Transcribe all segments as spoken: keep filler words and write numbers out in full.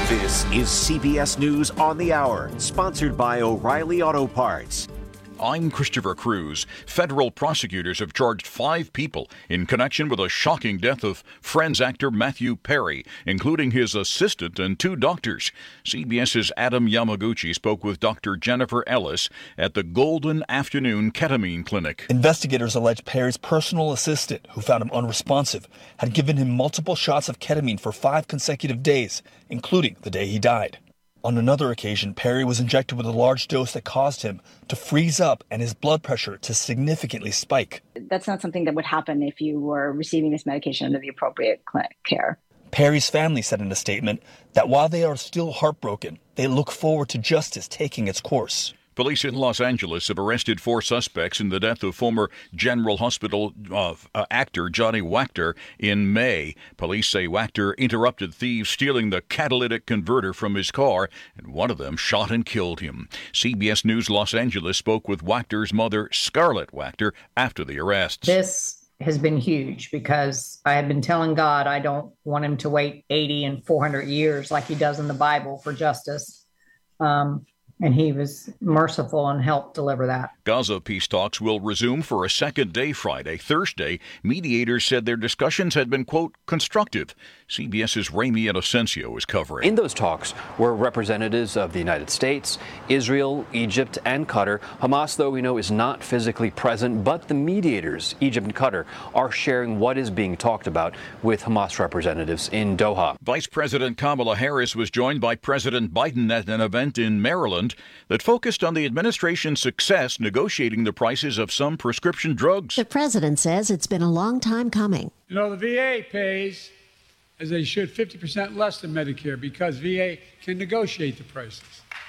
This is C B S News on the Hour, sponsored by O'Reilly Auto Parts. I'm Christopher Cruz. Federal prosecutors have charged five people in connection with a shocking death of Friends actor Matthew Perry, including his assistant and two doctors. CBS's Adam Yamaguchi spoke with Doctor Jennifer Ellis at the Golden Afternoon Ketamine Clinic. Investigators allege Perry's personal assistant, who found him unresponsive, had given him multiple shots of ketamine for five consecutive days, including the day he died. On another occasion, Perry was injected with a large dose that caused him to freeze up and his blood pressure to significantly spike. That's not something that would happen if you were receiving this medication under the appropriate clinic care. Perry's family said in a statement that while they are still heartbroken, they look forward to justice taking its course. Police in Los Angeles have arrested four suspects in the death of former General Hospital uh, uh, actor Johnny Wachter in May. Police say Wachter interrupted thieves stealing the catalytic converter from his car, and one of them shot and killed him. C B S News Los Angeles spoke with Wachter's mother, Scarlett Wachter, after the arrests. This has been huge because I have been telling God I don't want him to wait eighty and four hundred years like he does in the Bible for justice. Um, And he was merciful and helped deliver that. Gaza peace talks will resume for a second day Friday. Thursday, mediators said their discussions had been, quote, constructive. CBS's Rami Inocencio is covering. In those talks were representatives of the United States, Israel, Egypt, and Qatar. Hamas, though we know, is not physically present, but the mediators, Egypt and Qatar, are sharing what is being talked about with Hamas representatives in Doha. Vice President Kamala Harris was joined by President Biden at an event in Maryland that focused on the administration's success negotiating the prices of some prescription drugs. The president says it's been a long time coming. You know, the V A pays, as they should, fifty percent less than Medicare because V A can negotiate the prices.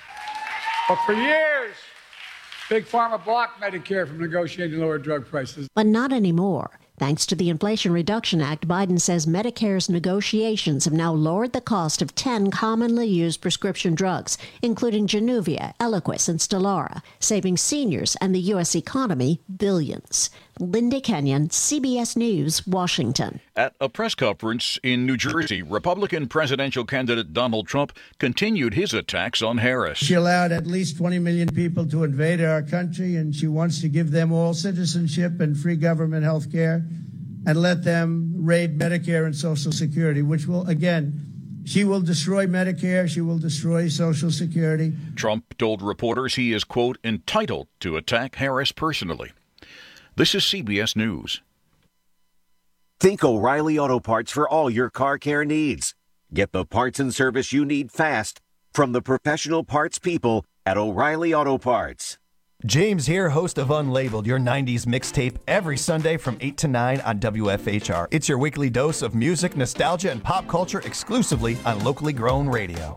But for years, Big Pharma blocked Medicare from negotiating lower drug prices. But not anymore. Thanks to the Inflation Reduction Act, Biden says Medicare's negotiations have now lowered the cost of ten commonly used prescription drugs, including Januvia, Eliquis, and Stelara, saving seniors and the U S economy billions. Linda Kenyon, C B S News, Washington. At a press conference in New Jersey, Republican presidential candidate Donald Trump continued his attacks on Harris. She allowed at least twenty million people to invade our country, and she wants to give them all citizenship and free government health care and let them raid Medicare and Social Security, which will, again, she will destroy Medicare. She will destroy Social Security. Trump told reporters he is, quote, entitled to attack Harris personally. This is C B S News. Think O'Reilly Auto Parts for all your car care needs. Get the parts and service you need fast from the professional parts people at O'Reilly Auto Parts. James here, host of Unlabeled, your nineties mixtape, every Sunday from eight to nine on W F H R. It's your weekly dose of music, nostalgia, and pop culture exclusively on locally grown radio.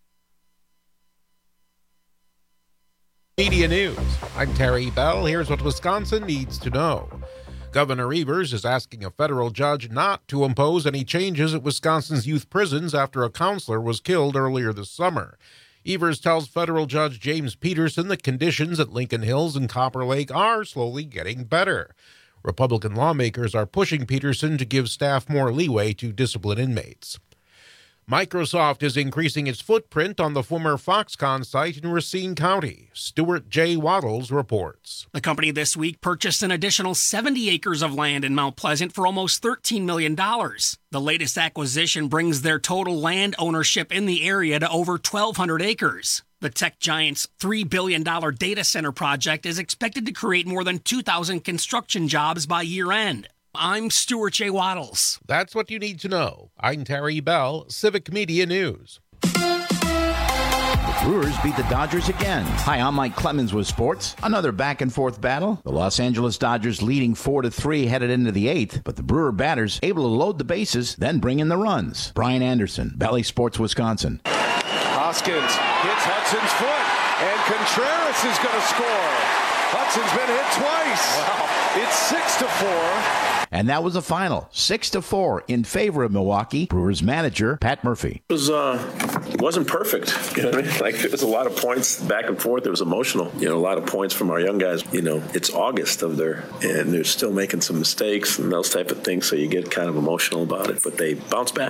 Media News. I'm Terry Bell. Here's what Wisconsin needs to know. Governor Evers is asking a federal judge not to impose any changes at Wisconsin's youth prisons after a counselor was killed earlier this summer. Evers tells federal judge James Peterson that conditions at Lincoln Hills and Copper Lake are slowly getting better. Republican lawmakers are pushing Peterson to give staff more leeway to discipline inmates. Microsoft is increasing its footprint on the former Foxconn site in Racine County. Stuart J. Waddles reports. The company this week purchased an additional seventy acres of land in Mount Pleasant for almost thirteen million dollars. The latest acquisition brings their total land ownership in the area to over twelve hundred acres. The tech giant's three billion dollars data center project is expected to create more than two thousand construction jobs by year end. I'm Stuart J. Waddles. That's what you need to know. I'm Terry Bell, Civic Media News. The Brewers beat the Dodgers again. Hi, I'm Mike Clemens with sports. Another back-and-forth battle. The Los Angeles Dodgers leading four to three headed into the eighth, but the Brewer batters able to load the bases, then bring in the runs. Brian Anderson, Bally Sports, Wisconsin. Hoskins hits Hudson's foot, and Contreras is going to score. Hudson's been hit twice. Wow. It's six to four. And that was the final, six to four in favor of Milwaukee. Brewers manager Pat Murphy. It was uh, it wasn't perfect. You know what I mean? Like, there was a lot of points back and forth. It was emotional. You know, a lot of points from our young guys. You know, it's August of their, and they're still making some mistakes and those type of things. So you get kind of emotional about it, but they bounce back.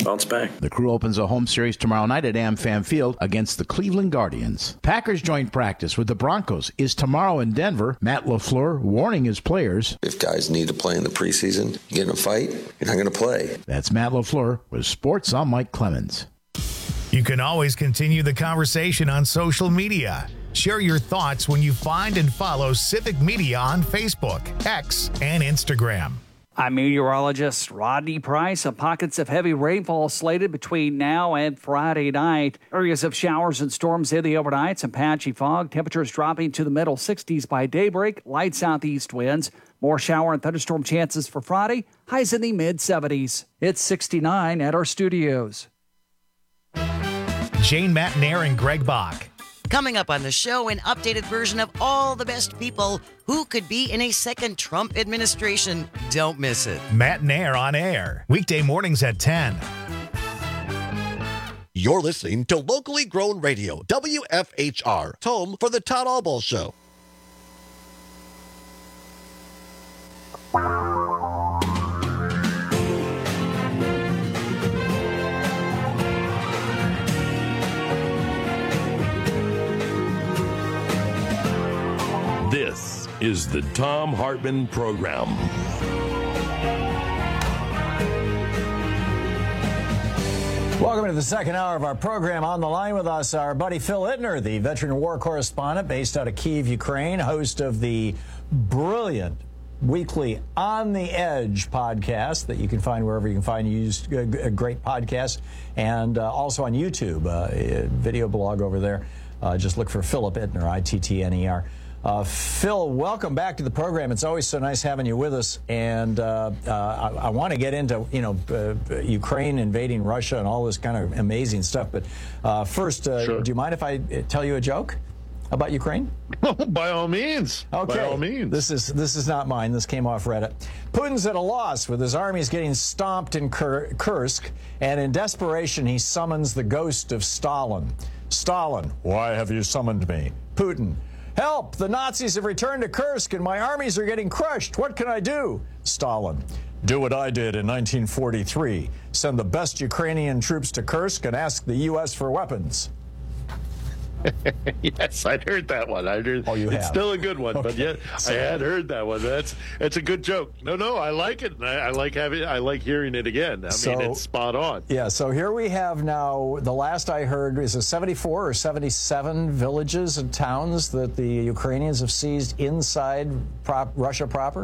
bounce back. The Crew opens a home series tomorrow night at AmFam Field against the Cleveland Guardians. Packers joint practice with the Broncos is tomorrow in Denver. Matt LaFleur warning his players. If guys need to play in the preseason, you get in a fight, you're not going to play. That's Matt LaFleur with Sports. I'm Mike Clemens. You can always continue the conversation on social media. Share your thoughts when you find and follow Civic Media on Facebook, X, and Instagram. I'm meteorologist Rodney Price. Some pockets of heavy rainfall slated between now and Friday night. Areas of showers and storms in the overnight. Some patchy fog. Temperatures dropping to the middle sixties by daybreak. Light southeast winds. More shower and thunderstorm chances for Friday. Highs in the mid seventies. It's sixty-nine at our studios. Jane Matnair and Greg Bach. Coming up on the show, an updated version of all the best people who could be in a second Trump administration. Don't miss it. Matt Nair on air, weekday mornings at ten. You're listening to locally grown radio, W F H R, home for the Todd Albaugh Show. This is the Thom Hartmann Program. Welcome to the second hour of our program. On the line with us, our buddy Phil Ittner, the veteran war correspondent based out of Kyiv, Ukraine, host of the brilliant weekly On the Edge podcast that you can find wherever you can find used a great podcast, and uh, also on YouTube, uh, a video blog over there. Uh, just look for Philip Ittner, I T T N E R. Uh, Phil, welcome back to the program. It's always so nice having you with us, and uh, uh, I, I want to get into, you know, uh, Ukraine invading Russia and all this kind of amazing stuff. But uh, first, uh, sure. Do you mind if I tell you a joke about Ukraine? By all means. Okay. By all means. This is this is not mine. This came off Reddit. Putin's at a loss with his armies getting stomped in Kur- Kursk, and in desperation, he summons the ghost of Stalin. Stalin, why have you summoned me? Putin. Help! The Nazis have returned to Kursk and my armies are getting crushed. What can I do? Stalin. Do what I did in nineteen forty-three. Send the best Ukrainian troops to Kursk and ask the U S for weapons. Yes, I'd heard that one. I heard, oh, you it's have? Still a good one, Okay. but yeah, So- I had heard that one. That's it's a good joke. No, no, I like it. And I, I like having. I like hearing it again. I So- mean, it's spot on. Yeah, so here we have now, the last I heard is a seventy-four or seventy-seven villages and towns that the Ukrainians have seized inside prop, Russia proper?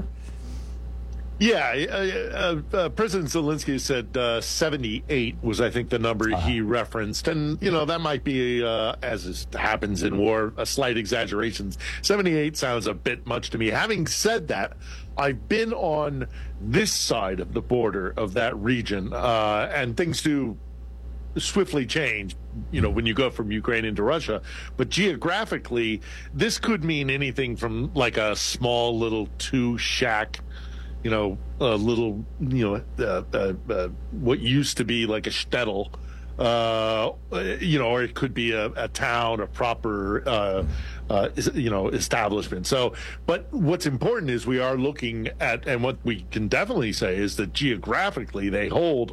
Yeah, uh, uh, uh, President Zelensky said uh, seventy-eight was, I think, the number uh-huh. he referenced. And, you know, that might be, uh, as is, happens in war, a slight exaggeration. seventy-eight sounds a bit much to me. Having said that, I've been on this side of the border of that region, uh, and things do swiftly change, you know, when you go from Ukraine into Russia. But geographically, this could mean anything from like a small little two shack, you know, a little, you know, uh, uh, uh, what used to be like a shtetl, uh, you know, or it could be a, a town, a proper, uh, uh, you know, establishment. So, but what's important is we are looking at, and what we can definitely say is that geographically they hold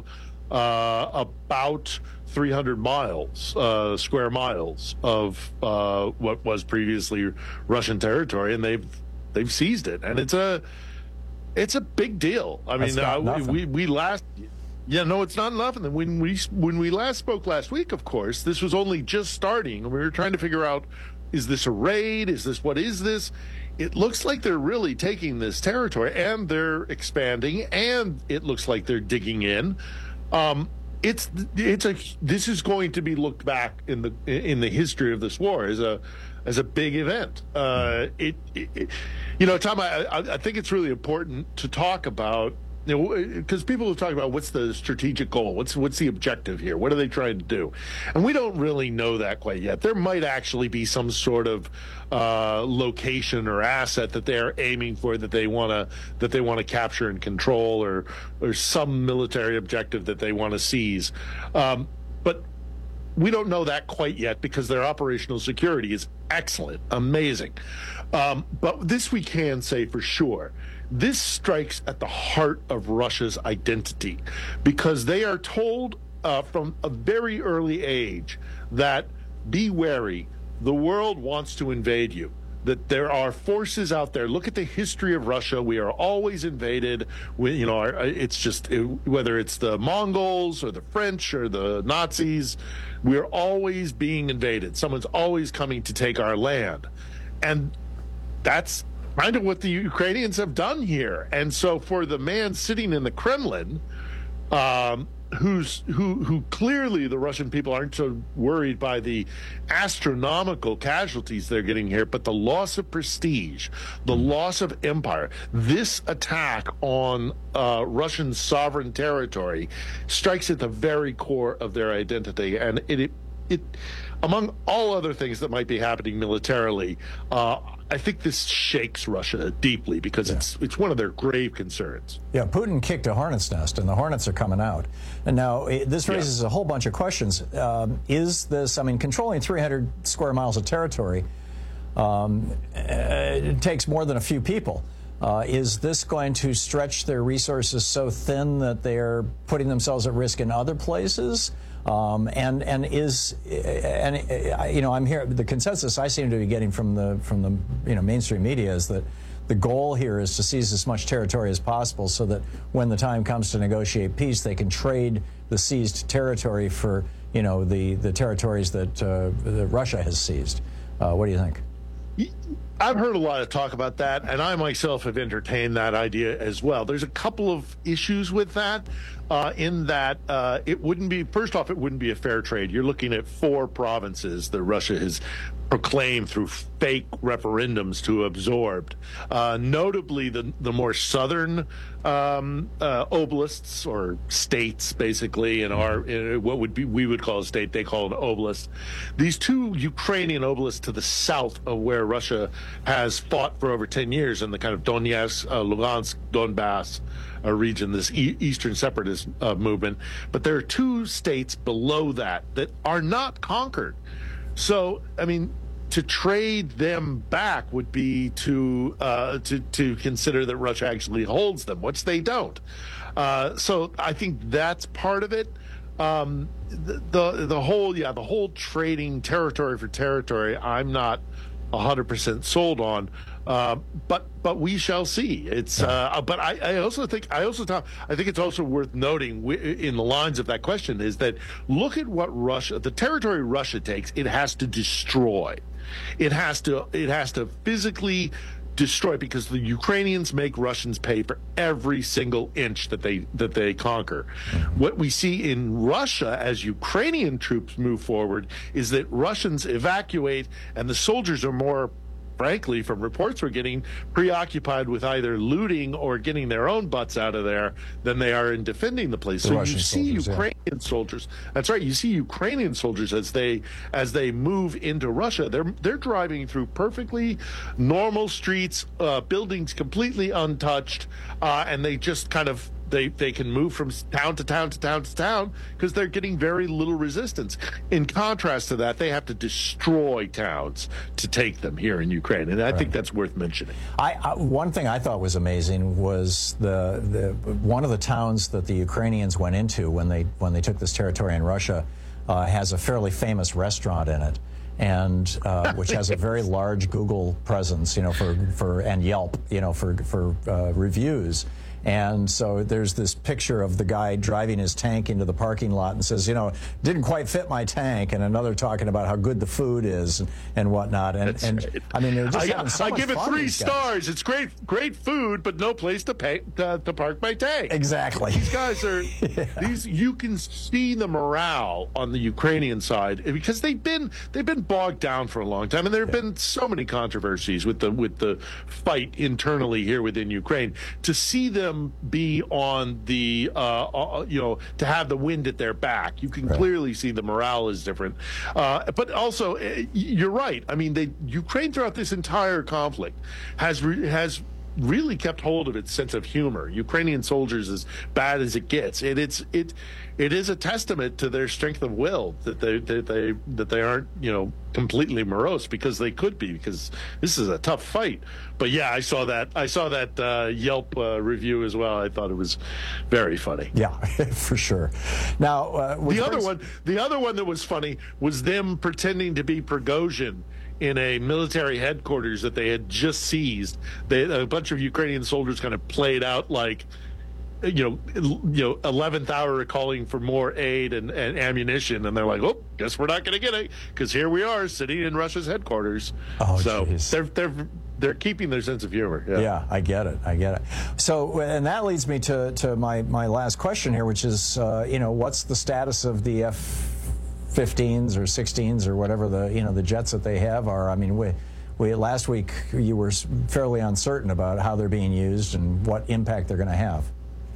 uh, about three hundred miles, uh, square miles of uh, what was previously Russian territory, and they've they've seized it, and it's a It's a big deal. I That's mean, not uh, we, we we last, yeah, no, it's not nothing. When we when we last spoke last week, of course, this was only just starting. We were trying to figure out, is this a raid? Is this what is this? It looks like they're really taking this territory, and they're expanding, and it looks like they're digging in. Um, it's it's a this is going to be looked back in the in the history of this war as a as a big event. Uh, it, it, it, you know, Tom, I, I think it's really important to talk about, you know, because people will talk about what's the strategic goal, what's what's the objective here, what are they trying to do, and we don't really know that quite yet. There might actually be some sort of uh, location or asset that they are aiming for, that they want to that they want to capture and control, or or some military objective that they want to seize, um, but we don't know that quite yet because their operational security is excellent, amazing. Um, but this we can say for sure. This strikes at the heart of Russia's identity, because they are told uh, from a very early age that be wary. The world wants to invade you. That there are forces out there. Look at the history of Russia. We are always invaded. We, you know, it's just whether it's the Mongols or the French or the Nazis, we're always being invaded. Someone's always coming to take our land, and that's kind of what the Ukrainians have done here. And so, for the man sitting in the Kremlin, um, who's who who clearly the Russian people aren't so worried by the astronomical casualties they're getting here, but the loss of prestige, the loss of empire. This attack on uh, Russian sovereign territory strikes at the very core of their identity, and it it, it among all other things that might be happening militarily, uh, I think this shakes Russia deeply because yeah. it's it's one of their grave concerns. Yeah, Putin kicked a hornet's nest, and the hornets are coming out. And now it, this raises yeah. a whole bunch of questions. Um, is this, I mean, controlling three hundred square miles of territory, um, it takes more than a few people. Uh, is this going to stretch their resources so thin that they're putting themselves at risk in other places? Um, and and is and you know I'm here. The consensus I seem to be getting from the from the you know mainstream media is that the goal here is to seize as much territory as possible, so that when the time comes to negotiate peace, they can trade the seized territory for you know the the territories that, uh, that Russia has seized. Uh, what do you think? I've heard a lot of talk about that, and I myself have entertained that idea as well. There's a couple of issues with that, uh, in that uh, it wouldn't be, first off, it wouldn't be a fair trade. You're looking at four provinces that Russia has proclaimed through fake referendums to absorb. Uh, notably, the the more southern um, uh, oblasts or states, basically, in our in what would be we would call a state, they call an oblast. These two Ukrainian oblasts to the south of where Russia has fought for over ten years in the kind of Donetsk, uh, Lugansk, Donbass uh, region, this e- Eastern separatist uh, movement. But there are two states below that that are not conquered. So, I mean, to trade them back would be to uh, to to consider that Russia actually holds them, which they don't. Uh, so I think that's part of it. Um, the, the the whole yeah the whole trading territory for territory, I'm not one hundred percent sold on. Uh, but but we shall see. It's uh, but I, I also think I also talk, I think it's also worth noting in the lines of that question is that look at what Russia, the territory Russia takes, it has to destroy. It has to it has to physically destroy, because the Ukrainians make Russians pay for every single inch that they that they conquer. What we see in Russia as Ukrainian troops move forward is that Russians evacuate, and the soldiers are more, frankly, from reports we're getting, preoccupied with either looting or getting their own butts out of there than they are in defending the place. The so Russian you see soldiers, Ukrainian yeah. soldiers. That's right. You see Ukrainian soldiers as they as they move into Russia. They're they're driving through perfectly normal streets, uh, buildings completely untouched, uh, and they just kind of. They they can move from town to town to town to town because they're getting very little resistance. In contrast to that, they have to destroy towns to take them here in Ukraine, and I right. think that's worth mentioning. I, I one thing I thought was amazing was the the one of the towns that the Ukrainians went into when they when they took this territory in Russia uh, has a fairly famous restaurant in it. And uh, which has a very large Google presence, you know, for, for and Yelp, you know, for for uh, reviews. And so there's this picture of the guy driving his tank into the parking lot and says, you know, didn't quite fit my tank, and another talking about how good the food is and, and whatnot. And, and right. I mean, they're just I, having so I much give it fun, three stars. It's great, great food, but no place to pay to, to park my tank. Exactly. These guys are yeah. these. You can see the morale on the Ukrainian side because they've been they've been bogged down for a long time, and there have yeah. been so many controversies with the with the fight internally here within Ukraine. To see them be on the uh, uh, you know to have the wind at their back, you can right. clearly see the morale is different. Uh, but also, uh, you're right. I mean, they, Ukraine throughout this entire conflict has re- has really kept hold of its sense of humor. Ukrainian soldiers, as bad as it gets, it, it's it it is a testament to their strength of will that they that they that they aren't, you know, completely morose, because they could be, because this is a tough fight. But yeah, I saw that I saw that uh, Yelp uh, review as well. I thought it was very funny. Yeah, for sure. Now uh, the other one, the other one that was funny was them pretending to be Prigozhin in a military headquarters that they had just seized. They, a bunch of Ukrainian soldiers kind of played out like, you know, you know, eleventh hour calling for more aid and, and ammunition, and they're like, "Oh, guess we're not going to get it, because here we are sitting in Russia's headquarters." Oh, so geez. they're they're they're keeping their sense of humor. Yeah. yeah, I get it. I get it. So, and that leads me to to my my last question here, which is, uh, you know, what's the status of the F fifteens or sixteens or whatever the, you know, the jets that they have are? I mean, we, we last week you were fairly uncertain about how they're being used and what impact they're going to have.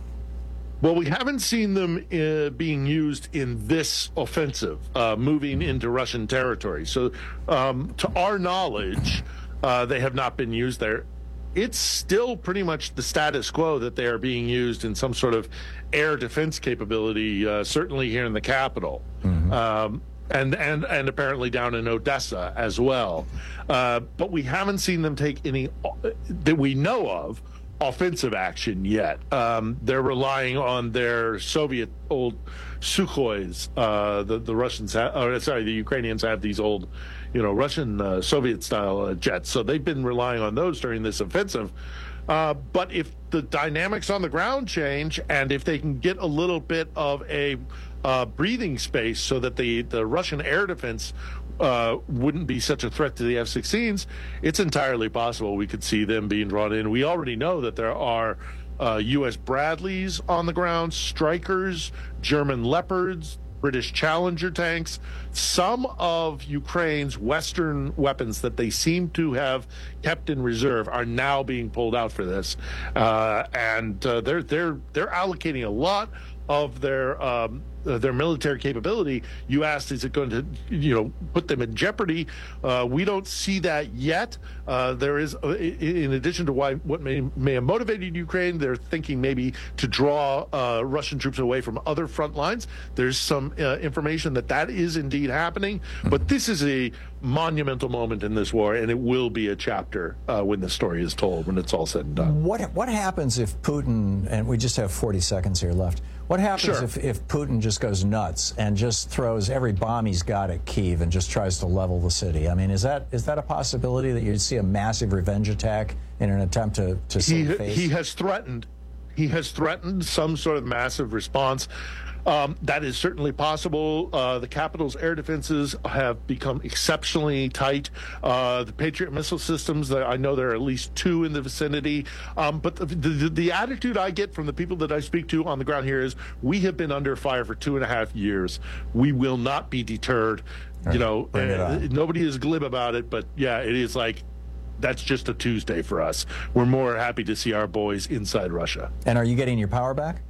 Well, we haven't seen them uh, being used in this offensive, uh, moving into Russian territory. So, um, to our knowledge, uh, they have not been used there. It's still pretty much the status quo that they are being used in some sort of air defense capability, uh, certainly here in the capital, mm-hmm. um, and, and, and apparently down in Odessa as well. Uh, but we haven't seen them take any, uh, that we know of, offensive action yet. Um, they're relying on their Soviet old Sukhois. Uh, the, the Russians, ha- or sorry, the Ukrainians have these old, you know, Russian uh, Soviet-style uh, jets. So they've been relying on those during this offensive. Uh, but if the dynamics on the ground change, and if they can get a little bit of a uh, breathing space so that the, the Russian air defense uh, wouldn't be such a threat to the F sixteens, it's entirely possible we could see them being drawn in. We already know that there are uh, U S Bradleys on the ground, Strykers, German Leopards, British Challenger tanks. Some of Ukraine's Western weapons that they seem to have kept in reserve are now being pulled out for this, uh, and uh, they're they're they're allocating a lot of their um, their military capability. You asked, is it going to, you know, put them in jeopardy? Uh, we don't see that yet. Uh, there is, uh, in addition to why what may may have motivated Ukraine, they're thinking maybe to draw uh, Russian troops away from other front lines. There's some uh, information that that is indeed happening. But this is a monumental moment in this war, and it will be a chapter uh, when the story is told, when it's all said and done. What what happens if Putin, and we just have forty seconds here left, what happens Sure. if, if Putin just goes nuts and just throws every bomb he's got at Kyiv and just tries to level the city? I mean, is that is that a possibility that you'd see a massive revenge attack in an attempt to, to he, save face? he has threatened he has threatened some sort of massive response. Um, that is certainly possible. Uh, the capital's air defenses have become exceptionally tight. Uh, the Patriot missile systems, I know there are at least two in the vicinity. Um, but the, the, the attitude I get from the people that I speak to on the ground here is, we have been under fire for two and a half years. We will not be deterred. Right. You know, uh, on. nobody is glib about it, but yeah, it is like, that's just a Tuesday for us. We're more happy to see our boys inside Russia. And are you getting your power back?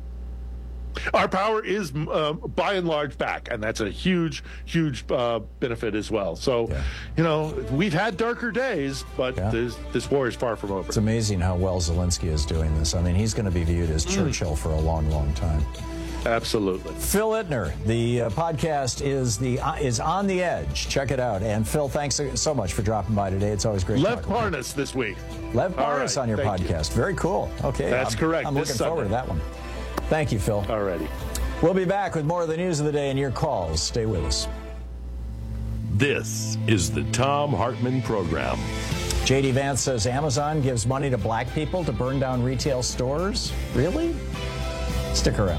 Our power is, uh, by and large, back, and that's a huge, huge uh, benefit as well. So, yeah. you know, we've had darker days, but yeah. this, this war is far from over. It's amazing how well Zelensky is doing this. I mean, he's going to be viewed as Churchill mm. for a long, long time. Absolutely. Phil Ittner, the uh, podcast is the uh, is On the Edge. Check it out. And Phil, thanks so much for dropping by today. It's always great. Lev Parnas this week. Lev Parnas right, on your podcast. You. Very cool. Okay, that's I'm, correct. I'm this looking Sunday. forward to that one. Thank you, Phil. Alrighty. We'll be back with more of the news of the day and your calls. Stay with us. This is the Thom Hartmann Program. J D Vance says Amazon gives money to black people to burn down retail stores. Really? Stick around.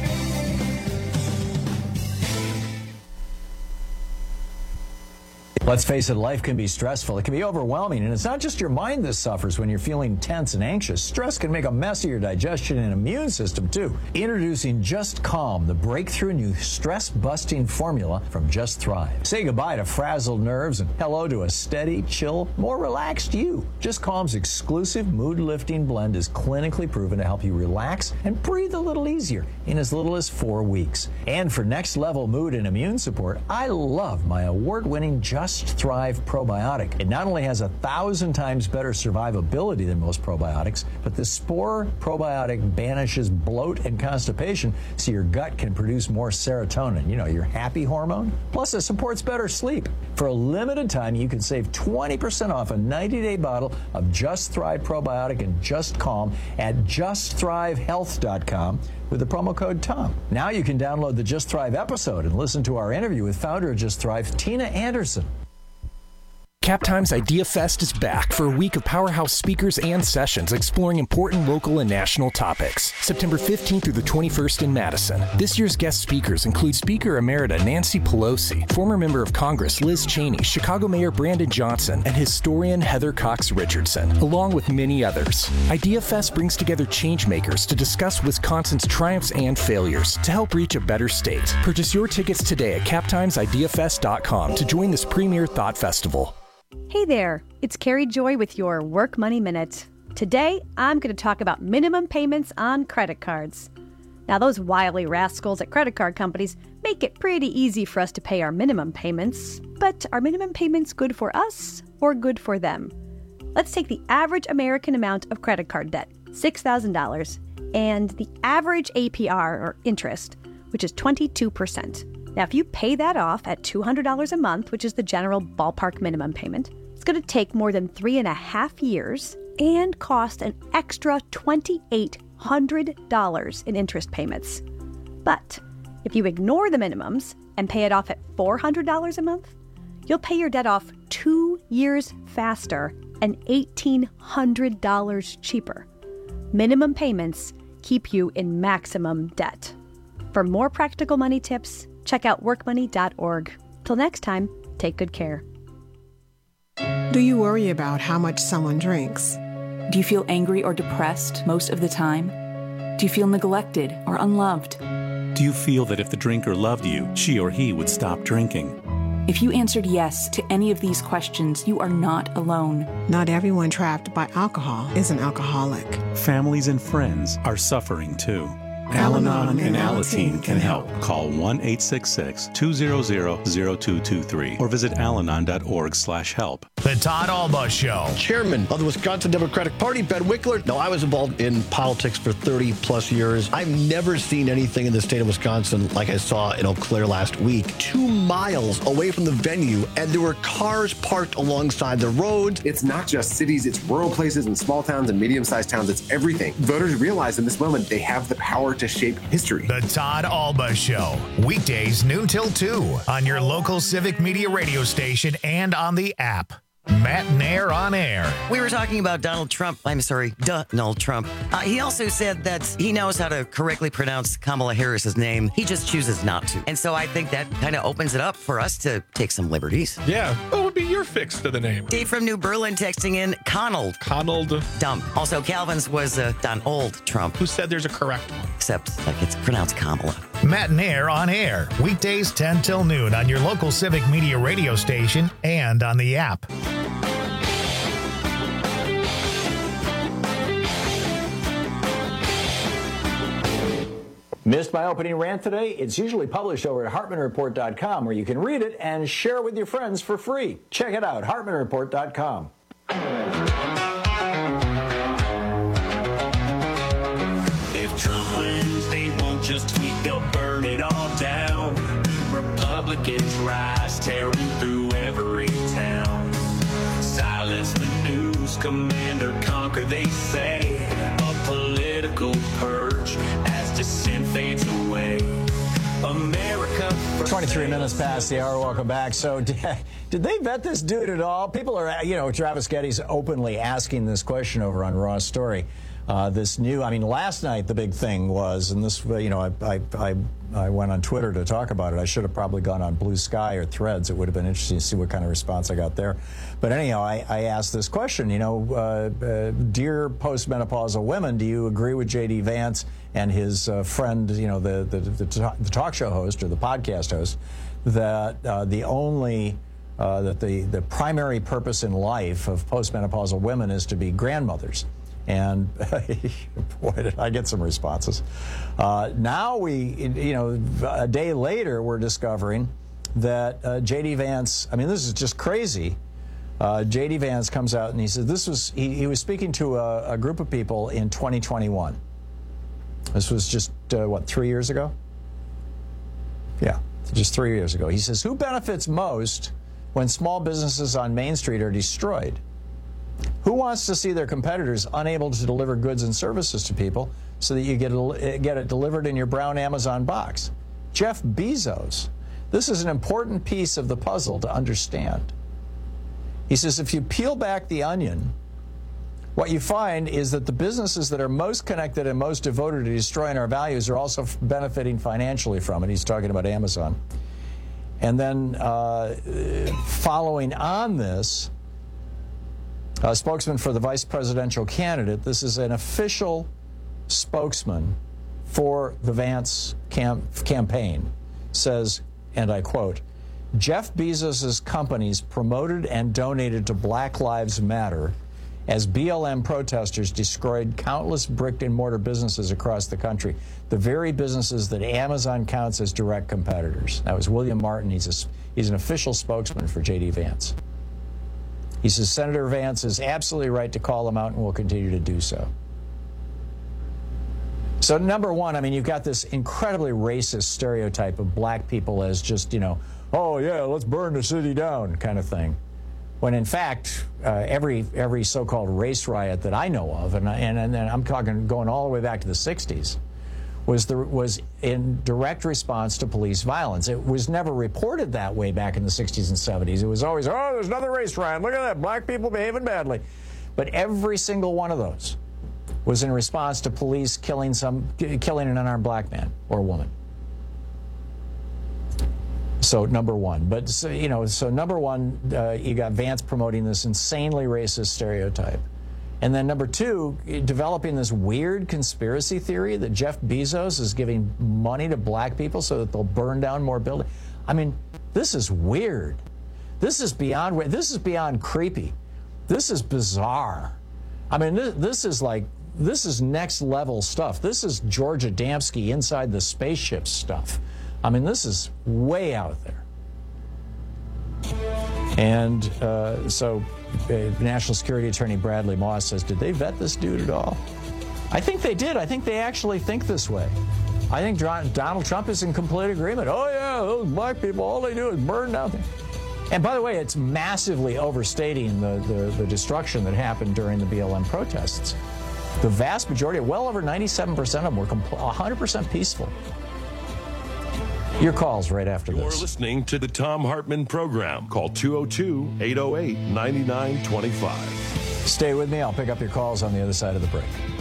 Let's Let's face it, life can be stressful. It can be overwhelming, and it's not just your mind that suffers when you're feeling tense and anxious. Stress can make a mess of your digestion and immune system, too. Introducing Just Calm, the breakthrough new stress-busting formula from Just Thrive. Say goodbye to frazzled nerves and hello to a steady, chill, more relaxed you. Just Calm's exclusive mood-lifting blend is clinically proven to help you relax and breathe a little easier in as little as four weeks. And for next-level mood and immune support, I love my award-winning Just Thrive probiotic. It not only has a thousand times better survivability than most probiotics, but the Spore probiotic banishes bloat and constipation so your gut can produce more serotonin, you know, your happy hormone. Plus, it supports better sleep. For a limited time, you can save twenty percent off a ninety-day bottle of Just Thrive probiotic and Just Calm at just thrive health dot com with the promo code Tom. Now you can download the Just Thrive episode and listen to our interview with founder of Just Thrive, Tina Anderson. CapTimes Idea Fest is back for a week of powerhouse speakers and sessions exploring important local and national topics. September fifteenth through the twenty-first in Madison. This year's guest speakers include Speaker Emerita Nancy Pelosi, former member of Congress Liz Cheney, Chicago Mayor Brandon Johnson, and historian Heather Cox Richardson, along with many others. Idea Fest brings together changemakers to discuss Wisconsin's triumphs and failures to help reach a better state. Purchase your tickets today at cap times idea fest dot com to join this premier thought festival. Hey there, it's Carrie Joy with your Work Money Minute. Today, I'm going to talk about minimum payments on credit cards. Now, those wily rascals at credit card companies make it pretty easy for us to pay our minimum payments. But are minimum payments good for us or good for them? Let's take the average American amount of credit card debt, six thousand dollars, and the average A P R, or interest, which is twenty-two percent. Now, if you pay that off at two hundred dollars a month, which is the general ballpark minimum payment, it's going to take more than three and a half years and cost an extra two thousand eight hundred dollars in interest payments. But if you ignore the minimums and pay it off at four hundred dollars a month, you'll pay your debt off two years faster and one thousand eight hundred dollars cheaper. Minimum payments keep you in maximum debt. For more practical money tips, check out work money dot org. Till next time, take good care. Do you worry about how much someone drinks? Do you feel angry or depressed most of the time? Do you feel neglected or unloved? Do you feel that if the drinker loved you, she or he would stop drinking? If you answered yes to any of these questions, you are not alone. Not everyone trapped by alcohol is an alcoholic. Families and friends are suffering too. Al-Anon and Alateen can help. Call one eight six six, two hundred, zero two two three or visit alanon dot org slash help. The Todd Alba Show. Chairman of the Wisconsin Democratic Party, Ben Wickler. Now, I was involved in politics for thirty plus years. I've never seen anything in the state of Wisconsin like I saw in Eau Claire last week. Two miles away from the venue, and there were cars parked alongside the roads. It's not just cities, it's rural places and small towns and medium-sized towns. It's everything. Voters realize in this moment they have the power to shape history. The Todd Alba Show. Weekdays noon till two on your local Civic Media radio station and on the app. Matt Nair on air. We were talking about Donald Trump. I'm sorry, Donald Trump. Uh, he also said that he knows how to correctly pronounce Kamala Harris's name. He just chooses not to. And so I think that kind of opens it up for us to take some liberties. Yeah. What would be your fix to the name? Dave from New Berlin texting in Conald. Conald. Dumb. Also, Calvin's was uh, Donald Trump. Who said there's a correct one? Except like it's pronounced Kamala. Matt Nair on air. Weekdays ten till noon on your local Civic Media radio station and on the app. Missed my opening rant today? It's usually published over at hartman report dot com, where you can read it and share it with your friends for free. Check it out, hartman report dot com. If Trump wins, they won't just tweet, they'll burn it all down. Republicans rise, tearing through every town. Silence the news, command or conquer, they say. A political purge as dissent fades away. America. twenty-three minutes past the hour. Welcome back. So, did, did they vet this dude at all? People are, you know, Travis Getty's openly asking this question over on Raw's Story. Uh, this new, I mean, last night the big thing was, and this, you know, I, I, I I went on Twitter to talk about it. I should have probably gone on Blue Sky or Threads. It would have been interesting to see what kind of response I got there. But anyhow, I, I asked this question, you know, uh, uh, dear postmenopausal women, do you agree with J D Vance and his uh, friend, you know, the, the, the, the talk show host or the podcast host, that uh, the only, uh, that the, the primary purpose in life of postmenopausal women is to be grandmothers? And boy, did I get some responses. Uh, now we, you know, a day later, we're discovering that uh, J D Vance, I mean, this is just crazy. Uh, J D Vance comes out and he says this was, he, he was speaking to a, a group of people in twenty twenty-one. This was just, uh, what, three years ago? Yeah, just three years ago. He says, who benefits most when small businesses on Main Street are destroyed? Who wants to see their competitors unable to deliver goods and services to people so that you get it, get it delivered in your brown Amazon box? Jeff Bezos. This is an important piece of the puzzle to understand. He says if you peel back the onion, what you find is that the businesses that are most connected and most devoted to destroying our values are also benefiting financially from it. He's talking about Amazon. And then uh, following on this, a spokesman for the vice presidential candidate, this is an official spokesman for the Vance cam campaign, says, and I quote, Jeff Bezos' companies promoted and donated to Black Lives Matter as B L M protesters destroyed countless brick-and-mortar businesses across the country, the very businesses that Amazon counts as direct competitors. That was William Martin. He's, a, he's an official spokesman for J D Vance. He says Senator Vance is absolutely right to call them out and will continue to do so. So number one, I mean, you've got this incredibly racist stereotype of black people as just, you know, oh, yeah, let's burn the city down kind of thing. When in fact, uh, every every so-called race riot that I know of, and, and, and I'm talking going all the way back to the sixties, was the, was in direct response to police violence. It was never reported that way back in the sixties and seventies. It was always, oh, there's another race riot. Look at that, black people behaving badly. But every single one of those was in response to police killing some, killing an unarmed black man or woman. So number one, but so, you know, so number one, uh, you got Vance promoting this insanely racist stereotype. And then number two, developing this weird conspiracy theory that Jeff Bezos is giving money to black people so that they'll burn down more buildings. I mean, this is weird. This is beyond, this is beyond creepy. This is bizarre. I mean, this, this is like, this is next level stuff. This is George Adamski inside the spaceship stuff. I mean, this is way out there. And uh, so uh, National Security Attorney Bradley Moss says, did they vet this dude at all? I think they did. I think they actually think this way. I think Donald Trump is in complete agreement. Oh, yeah, those black people, all they do is burn down things. And by the way, it's massively overstating the, the, the destruction that happened during the B L M protests. The vast majority, well over ninety-seven percent of them, were one hundred percent peaceful. Your calls right after You're this. You're listening to the Thom Hartmann Program. Call two oh two, eight oh eight, nine nine two five. Stay with me. I'll pick up your calls on the other side of the break.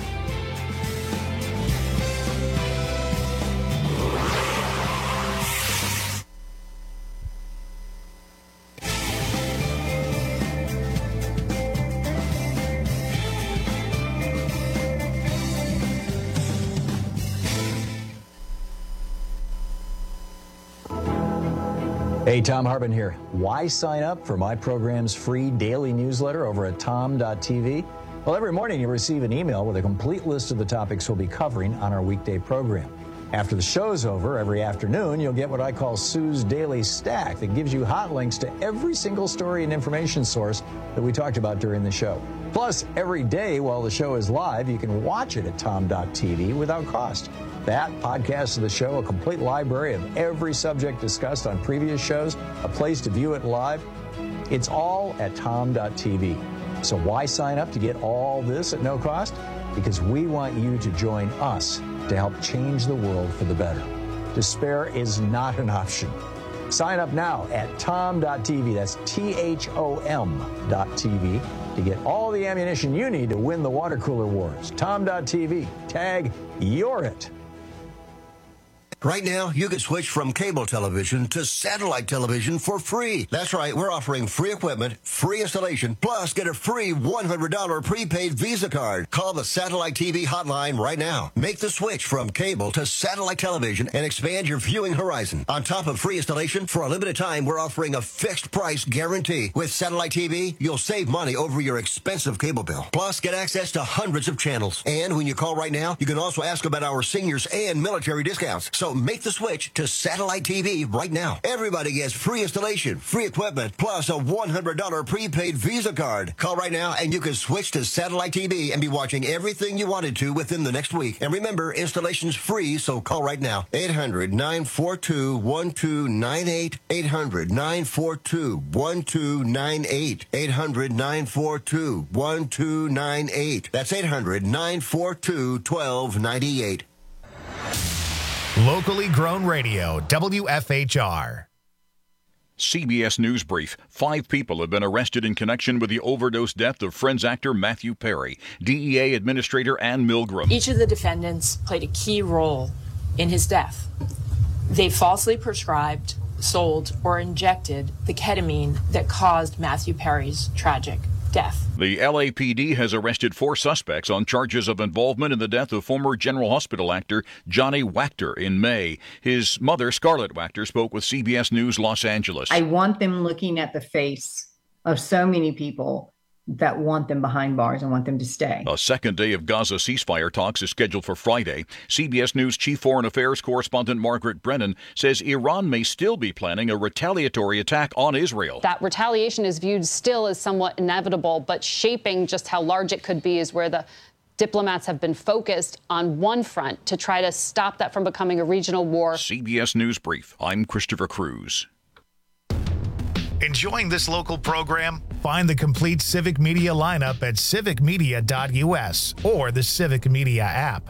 Hey, Thom Hartmann here. Why sign up for my program's free daily newsletter over at tom dot t v? Well, every morning you receive an email with a complete list of the topics we'll be covering on our weekday program. After the show's over, every afternoon, you'll get what I call Sue's Daily Stack that gives you hot links to every single story and information source that we talked about during the show. Plus, every day while the show is live, you can watch it at tom dot t v without cost. That, podcast of the show, a complete library of every subject discussed on previous shows, a place to view it live. It's all at tom dot t v. So why sign up to get all this at no cost? Because we want you to join us to help change the world for the better. Despair is not an option. Sign up now at tom dot t v. That's T H O M dot T V to get all the ammunition you need to win the water cooler wars. tom dot t v. Tag You're It. Right now, you can switch from cable television to satellite television for free. That's right, we're offering free equipment, free installation, plus get a free one hundred dollars prepaid Visa card. Call the Satellite T V hotline right now. Make the switch from cable to satellite television and expand your viewing horizon. On top of free installation, for a limited time, we're offering a fixed price guarantee. With Satellite T V, you'll save money over your expensive cable bill. Plus, get access to hundreds of channels. And when you call right now, you can also ask about our seniors and military discounts. So make the switch to Satellite T V right now. Everybody gets free installation, free equipment, plus a one hundred dollars prepaid Visa card. Call right now and you can switch to Satellite T V and be watching everything you wanted to within the next week. And remember, installation's free, so call right now. eight hundred, nine four two, one two nine eight. eight hundred, nine four two, one two nine eight. eight hundred, nine four two, one two nine eight. That's eight hundred, nine four two, one two nine eight. Locally grown radio, W F H R. C B S News Brief. Five people have been arrested in connection with the overdose death of Friends actor Matthew Perry. D E A Administrator Ann Milgram. Each of the defendants played a key role in his death. They falsely prescribed, sold, or injected the ketamine that caused Matthew Perry's tragic death. The L A P D has arrested four suspects on charges of involvement in the death of former General Hospital actor Johnny Wachter in May. His mother, Scarlett Wachter, spoke with C B S News Los Angeles. I want them looking at the face of so many people that want them behind bars and want them to stay. A second day of Gaza ceasefire talks is scheduled for Friday. C B S News Chief Foreign Affairs Correspondent Margaret Brennan says Iran may still be planning a retaliatory attack on Israel. That retaliation is viewed still as somewhat inevitable, but shaping just how large it could be is where the diplomats have been focused on one front to try to stop that from becoming a regional war. C B S News Brief. I'm Christopher Cruz. Enjoying this local program? Find the complete Civic Media lineup at civic media dot U S or the Civic Media app.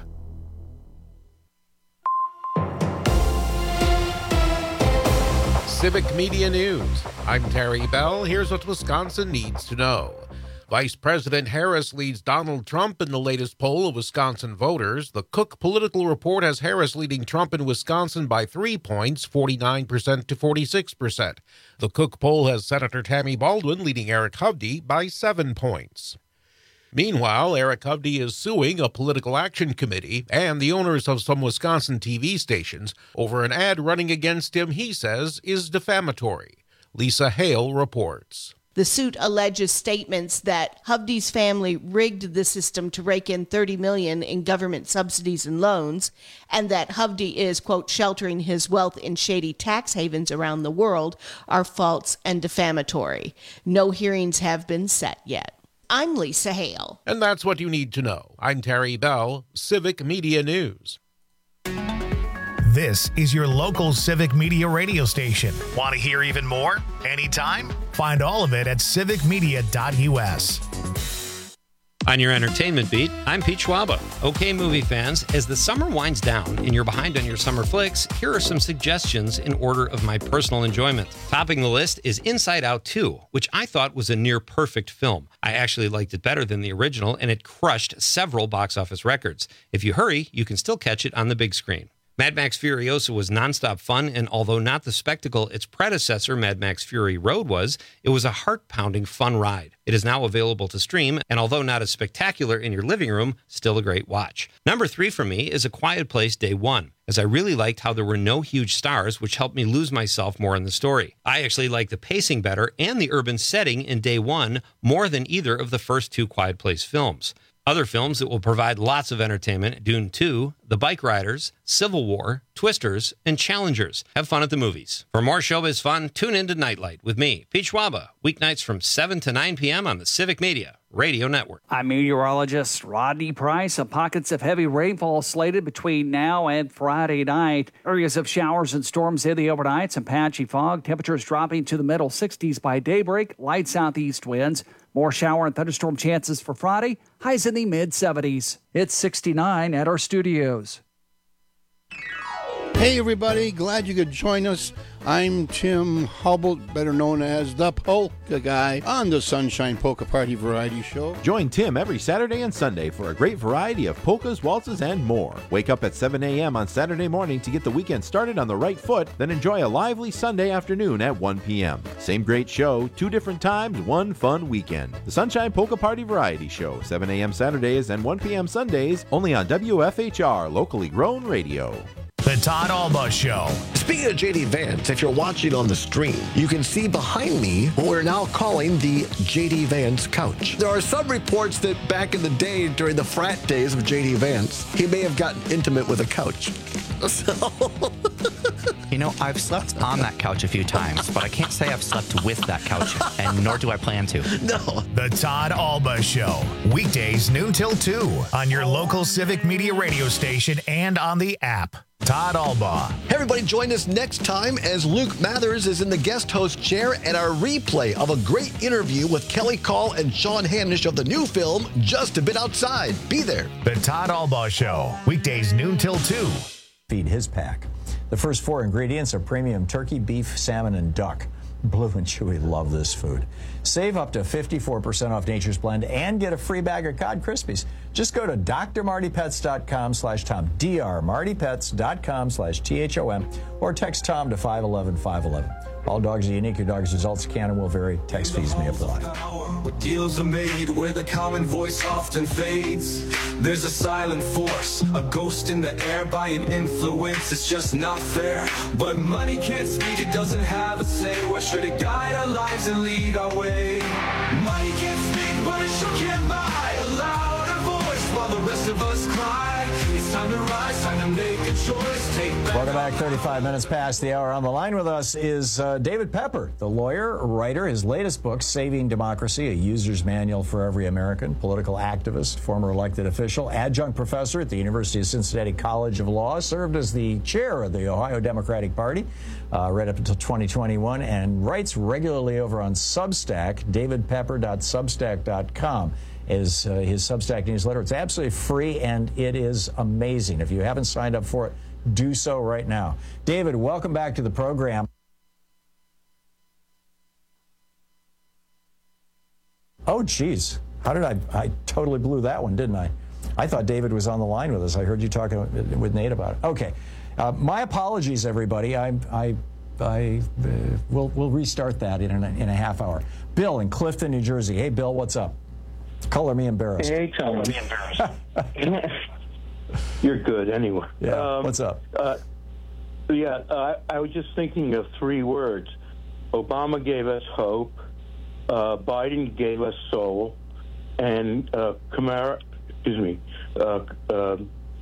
Civic Media News. I'm Terry Bell. Here's what Wisconsin needs to know. Vice President Harris leads Donald Trump in the latest poll of Wisconsin voters. The Cook Political Report has Harris leading Trump in Wisconsin by three points, forty-nine percent to forty-six percent. The Cook poll has Senator Tammy Baldwin leading Eric Hovde by seven points. Meanwhile, Eric Hovde is suing a political action committee and the owners of some Wisconsin T V stations over an ad running against him he says is defamatory. Lisa Hale reports. The suit alleges statements that Hovde's family rigged the system to rake in thirty million dollars in government subsidies and loans, and that Hovde is, quote, sheltering his wealth in shady tax havens around the world are false and defamatory. No hearings have been set yet. I'm Lisa Hale. And that's what you need to know. I'm Terry Bell, Civic Media News. This is your local Civic Media radio station. Want to hear even more? Anytime? Find all of it at civic media dot U S. On your entertainment beat, I'm Pete Schwaba. Okay, movie fans, as the summer winds down and you're behind on your summer flicks, here are some suggestions in order of my personal enjoyment. Topping the list is Inside Out two, which I thought was a near-perfect film. I actually liked it better than the original, and it crushed several box office records. If you hurry, you can still catch it on the big screen. Mad Max Furiosa was nonstop fun, and although not the spectacle its predecessor, Mad Max Fury Road, was, it was a heart-pounding fun ride. It is now available to stream, and although not as spectacular in your living room, still a great watch. Number three for me is A Quiet Place Day One, as I really liked how there were no huge stars, which helped me lose myself more in the story. I actually like the pacing better and the urban setting in Day One more than either of the first two Quiet Place films. Other films that will provide lots of entertainment: Dune two, The Bike Riders, Civil War, Twisters, and Challengers. Have fun at the movies. For more showbiz fun, tune in to Nightlight with me, Pete Schwaba, weeknights from seven to nine p.m. on the Civic Media Radio Network. I'm meteorologist Rodney Price. Pockets of heavy rainfall slated between now and Friday night. Areas of showers and storms in the overnight, some patchy fog. Temperatures dropping to the middle sixties by daybreak. Light southeast winds. More shower and thunderstorm chances for Friday. Highs in the mid seventies. It's sixty-nine at our studios. Hey everybody, glad you could join us. I'm Tim Hubble, better known as the Polka Guy, on the Sunshine Polka Party Variety Show. Join Tim every Saturday and Sunday for a great variety of polkas, waltzes, and more. Wake up at seven a.m. on Saturday morning to get the weekend started on the right foot, then enjoy a lively Sunday afternoon at one p.m. Same great show, two different times, one fun weekend. The Sunshine Polka Party Variety Show, seven a.m. Saturdays and one p.m. Sundays, only on W F H R, locally grown radio. The Todd Alba Show. Speaking of J D Vance, if you're watching on the stream, you can see behind me what we're now calling the J D Vance couch. There are some reports that back in the day, during the frat days of J D Vance, he may have gotten intimate with a couch. So... You know, I've slept on that couch a few times, but I can't say I've slept with that couch, and nor do I plan to. No. The Todd Alba Show. Weekdays noon till two on your local Civic Media radio station and on the app. Todd Alba. Hey everybody, join us next time as Luke Mathers is in the guest host chair and our replay of a great interview with Kelly Call and Sean Hanish of the new film, Just a Bit Outside. Be there. The Todd Alba Show. Weekdays noon till two. Feed his pack. The first four ingredients are premium turkey, beef, salmon, and duck. Blue and Chewy love this food. Save up to fifty-four percent off Nature's Blend and get a free bag of Cod Krispies. Just go to drmartypets.com slash Tom, drmartypets.com slash T H O M, or text Tom to five one one, five one one. All dogs are unique. Your dog's results can and will vary. Text fees may apply. Where deals are made, where the common voice often fades. There's a silent force, a ghost in the air by an influence. It's just not fair. But money can't speak, it doesn't have a say. We're sure to guide our lives and lead our way. Money can't speak, but it sure can buy a louder voice while the rest of us cry. It's time to rise, time to make a choice. Take back. Welcome back. thirty-five minutes past the hour. On the line with us is uh, David Pepper, the lawyer, writer. His latest book, Saving Democracy, a user's manual for every American, political activist, former elected official, adjunct professor at the University of Cincinnati College of Law, served as the chair of the Ohio Democratic Party uh, right up until twenty twenty-one, and writes regularly over on Substack, david pepper dot substack dot com. is uh, his Substack newsletter. It's absolutely free, and it is amazing. If you haven't signed up for it, do so right now. David, welcome back to the program. Oh, geez. How did I... I totally blew that one, didn't I? I thought David was on the line with us. I heard you talking with Nate about it. Okay. Uh, my apologies, everybody. I... I I uh, we'll, we'll restart that in a, in a half hour. Bill in Clifton, New Jersey. Hey, Bill, what's up? Color me embarrassed. Hey, Color me embarrassed. You're good anyway. Yeah, um, what's up? Uh, yeah, uh, I was just thinking of three words. Obama gave us hope, uh, Biden gave us soul, and uh, Kamala, excuse me, uh, uh,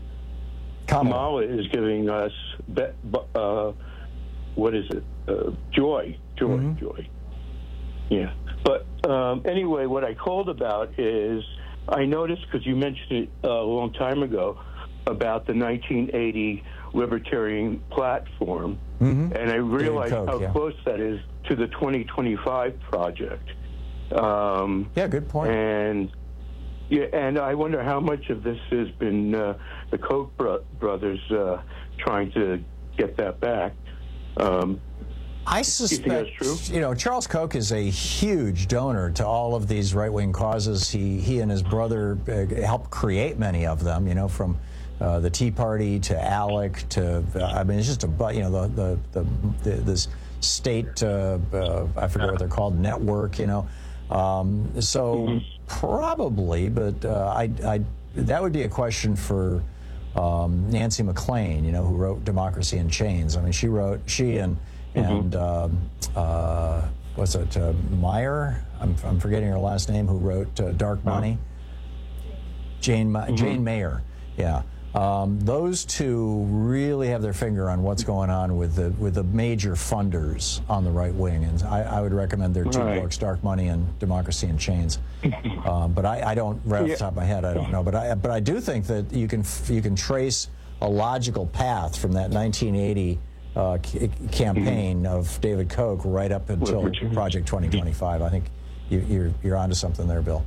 Kamala is giving us, be, uh, what is it, uh, joy, joy, mm-hmm. joy. Yeah. But um, anyway, what I called about is I noticed, because you mentioned it uh, a long time ago, about the nineteen eighty Libertarian Platform, mm-hmm. and I realized Coke, how yeah. close that is to the twenty twenty-five project. Um, yeah, good point. And yeah, and I wonder how much of this has been uh, the Koch bro- brothers uh, trying to get that back. Um, I suspect, you, you know, Charles Koch is a huge donor to all of these right-wing causes. He he and his brother uh, helped create many of them, you know, from uh, the Tea Party to ALEC to, uh, I mean, it's just a, you know, the, the, the, the this state, uh, uh, I forget what they're called, network, you know. Um, so mm-hmm. probably, but uh, I, I, that would be a question for um, Nancy McLean, you know, who wrote Democracy in Chains. I mean, she wrote, she and And mm-hmm. uh, uh, what's it, uh, Meyer? I'm, I'm forgetting her last name. Who wrote uh, Dark Money? Oh. Jane mm-hmm. Jane Mayer. Yeah, um, those two really have their finger on what's going on with the with the major funders on the right wing, and I, I would recommend their two right. books, Dark Money and Democracy in Chains. um, but I, I don't, right off yeah. the top of my head, I don't know. But I but I do think that you can you can trace a logical path from that nineteen eighty. Uh, c- campaign mm-hmm. of David Koch right up until Project twenty twenty-five. I think you, you're you're onto something there, Bill.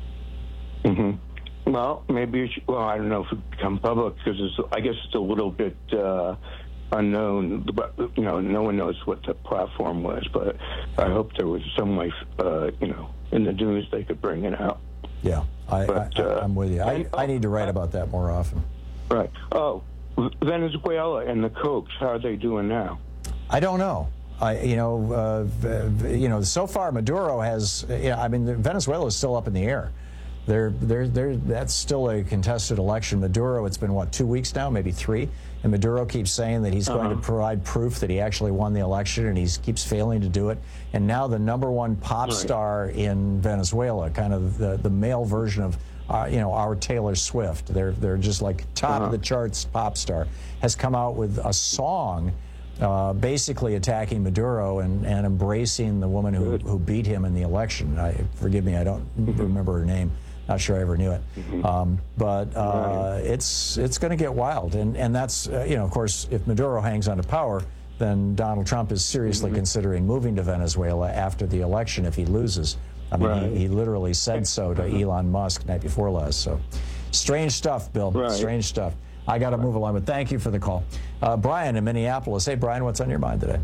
Mm-hmm. Well, maybe it should, well, I don't know if it become public because it's, I guess it's a little bit uh, unknown. But you know, no one knows what the platform was. But I hope there was some way, uh, you know, in the news they could bring it out. Yeah, I, But, I, uh, I'm with you. I, I need to write about that more often. Right. Oh, Venezuela and the Kochs, how are they doing now? I don't know. I, you know, uh, v- you know. So far, Maduro has. You know, I mean, Venezuela is still up in the air. They're, they're, they're, that's still a contested election. Maduro, it's been what, two weeks now, maybe three, and Maduro keeps saying that he's uh-huh. going to provide proof that he actually won the election, and he keeps failing to do it. And now the number one pop right. star in Venezuela, kind of the, the male version of. Uh, you know, our Taylor Swift, they're they're just like top uh-huh. of the charts pop star, has come out with a song uh, basically attacking Maduro and, and embracing the woman who, who beat him in the election. I, forgive me, I don't mm-hmm. remember her name. Not sure I ever knew it. Mm-hmm. Um, but uh, right. it's it's going to get wild. And, and that's, uh, you know, of course, if Maduro hangs on to power, then Donald Trump is seriously mm-hmm. considering moving to Venezuela after the election if he loses. I mean, right. he, he literally said so to Elon Musk night before last. So, strange stuff, Bill. Right. Strange stuff. I got to move along, but thank you for the call. Uh, Brian in Minneapolis. Hey, Brian, what's on your mind today?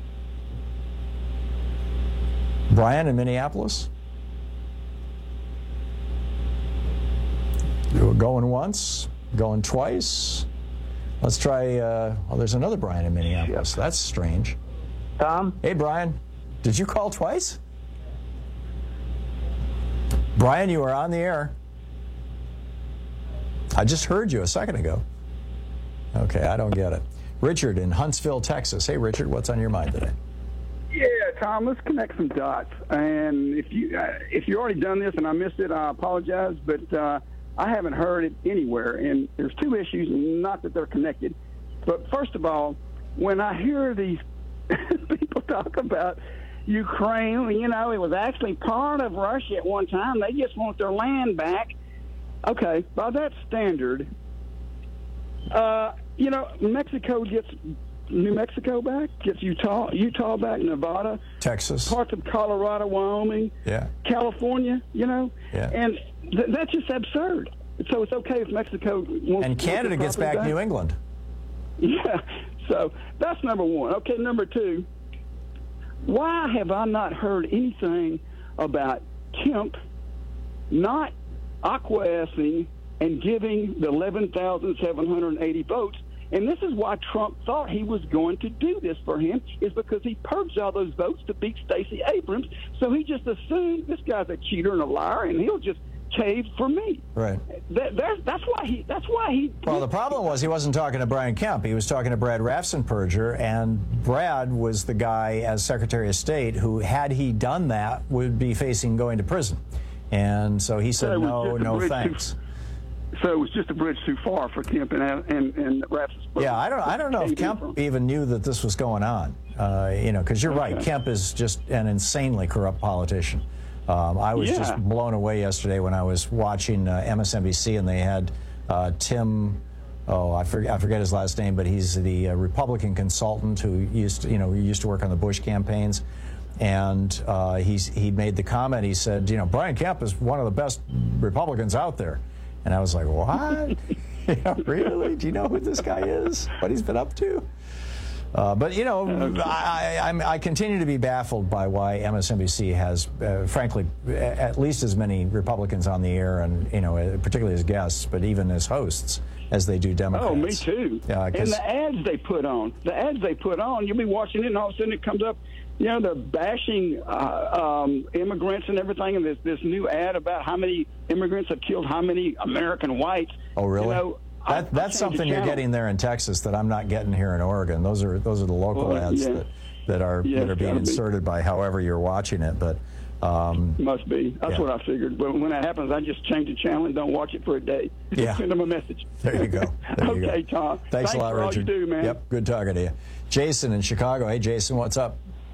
Brian in Minneapolis? You're going once, going twice. Let's try, uh, well, there's another Brian in Minneapolis. That's strange. Tom? Hey, Brian. Did you call twice? Brian, you are on the air. I just heard you a second ago. Okay, I don't get it. Richard in Huntsville, Texas. Hey, Richard, what's on your mind today? Yeah, Tom, let's connect some dots. And if you uh, if you already done this and I missed it, I apologize, but uh, I haven't heard it anywhere. And there's two issues, not that they're connected. But first of all, when I hear these people talk about Ukraine, you know, it was actually part of Russia at one time. They just want their land back. Okay, by that standard, uh, you know, Mexico gets New Mexico back, gets Utah, Utah back, Nevada, Texas, parts of Colorado, Wyoming, yeah, California, you know, yeah, and th- that's just absurd. So it's okay if Mexico wants and Canada gets back, back New England. Yeah, so that's number one. Okay, number two. Why have I not heard anything about Kemp not acquiescing and giving the eleven thousand seven hundred eighty votes? And this is why Trump thought he was going to do this for him, is because he purged all those votes to beat Stacey Abrams. So he just assumed this guy's a cheater and a liar, and he'll just cave for me. Right. That, that, that's why he. That's why he. Well, the problem was he wasn't talking to Brian Kemp. He was talking to Brad Raffensperger, and Brad was the guy as Secretary of State who, had he done that, would be facing going to prison. And so he said, no, no thanks. Too, so it was just a bridge too far for Kemp and and, and Raffensperger. Yeah, I don't. I don't know if Kemp even knew that this was going on. Uh, you know, because you're okay. right. Kemp is just an insanely corrupt politician. Um, I was yeah. just blown away yesterday when I was watching uh, M S N B C, and they had uh, Tim, oh, I forget, I forget his last name, but he's the uh, Republican consultant who used to, you know, used to work on the Bush campaigns. And uh, he's, he made the comment, he said, you know, Brian Kemp is one of the best Republicans out there. And I was like, what? Yeah, really? Do you know who this guy is? What he's been up to? Uh, but, you know, okay. I, I, I continue to be baffled by why M S N B C has, uh, frankly, at least as many Republicans on the air, and, you know, particularly as guests, but even as hosts, as they do Democrats. Oh, me too. Yeah, and the ads they put on, the ads they put on, you'll be watching it, and all of a sudden it comes up, you know, they're bashing uh, um, immigrants and everything, and there's this new ad about how many immigrants have killed how many American whites. Oh, really? You know, That, that's something you're getting there in Texas that I'm not getting here in Oregon. Those are those are the local well, ads yeah. that, that are yeah, that are being inserted be. by however you're watching it. But um, must be. That's yeah. what I figured. But when that happens, I just change the channel and don't watch it for a day. Yeah. Send them a message. There you go. There you okay, go. Tom. Thanks, Thanks a lot, for Richard. All you do, man. Yep. Good talking to you. Jason in Chicago. Hey, Jason, what's up?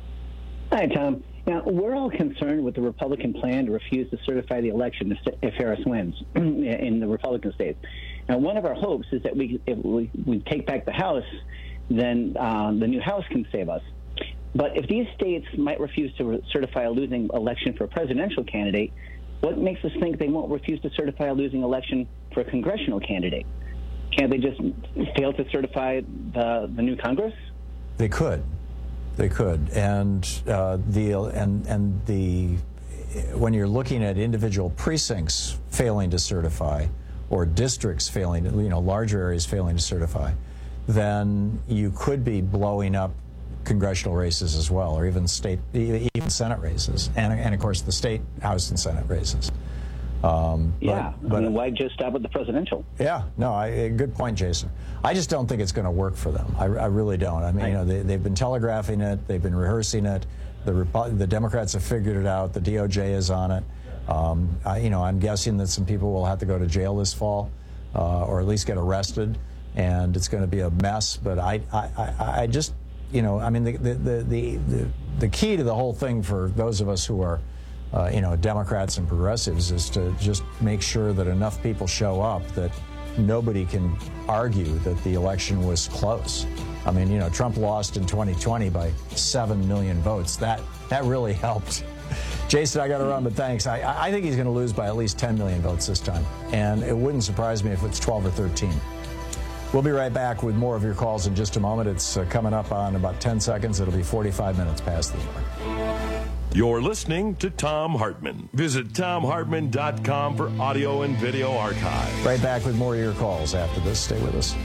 Hi, Tom. Now, we're all concerned with the Republican plan to refuse to certify the election if Harris wins in the Republican states. Now, one of our hopes is that we, if we, we take back the House, then uh, the new House can save us. But if these states might refuse to re- certify a losing election for a presidential candidate, what makes us think they won't refuse to certify a losing election for a congressional candidate? can't they just fail to certify the, the new Congress? They could. They could. And uh, the and and the when you're looking at individual precincts failing to certify, or districts failing, you know, larger areas failing to certify, then you could be blowing up congressional races as well, or even state, even Senate races, and and of course the state House and Senate races. Um, yeah, but, but, I mean, why just stop at the presidential? Yeah, no, I, good point, Jason. I just don't think it's going to work for them. I, I really don't. I mean, you know, they, they've been telegraphing it, they've been rehearsing it. The Repu- the Democrats have figured it out. The D O J is on it. Um, I, you know, I'm guessing that some people will have to go to jail this fall, uh, or at least get arrested, and it's going to be a mess. But I, I, I, I just, you know, I mean, the the, the the the the key to the whole thing for those of us who are, uh, you know, Democrats and progressives is to just make sure that enough people show up that nobody can argue that the election was close. I mean, you know, Trump lost in twenty twenty by seven million votes. That that really helped. Jason, I got to run, but thanks. I, I think he's going to lose by at least ten million votes this time, and it wouldn't surprise me if it's twelve or thirteen. We'll be right back with more of your calls in just a moment. It's uh, coming up on about ten seconds. It'll be forty-five minutes past the hour. You're listening to Thom Hartmann. Visit thom hartmann dot com for audio and video archive. Right back with more of your calls after this. Stay with us.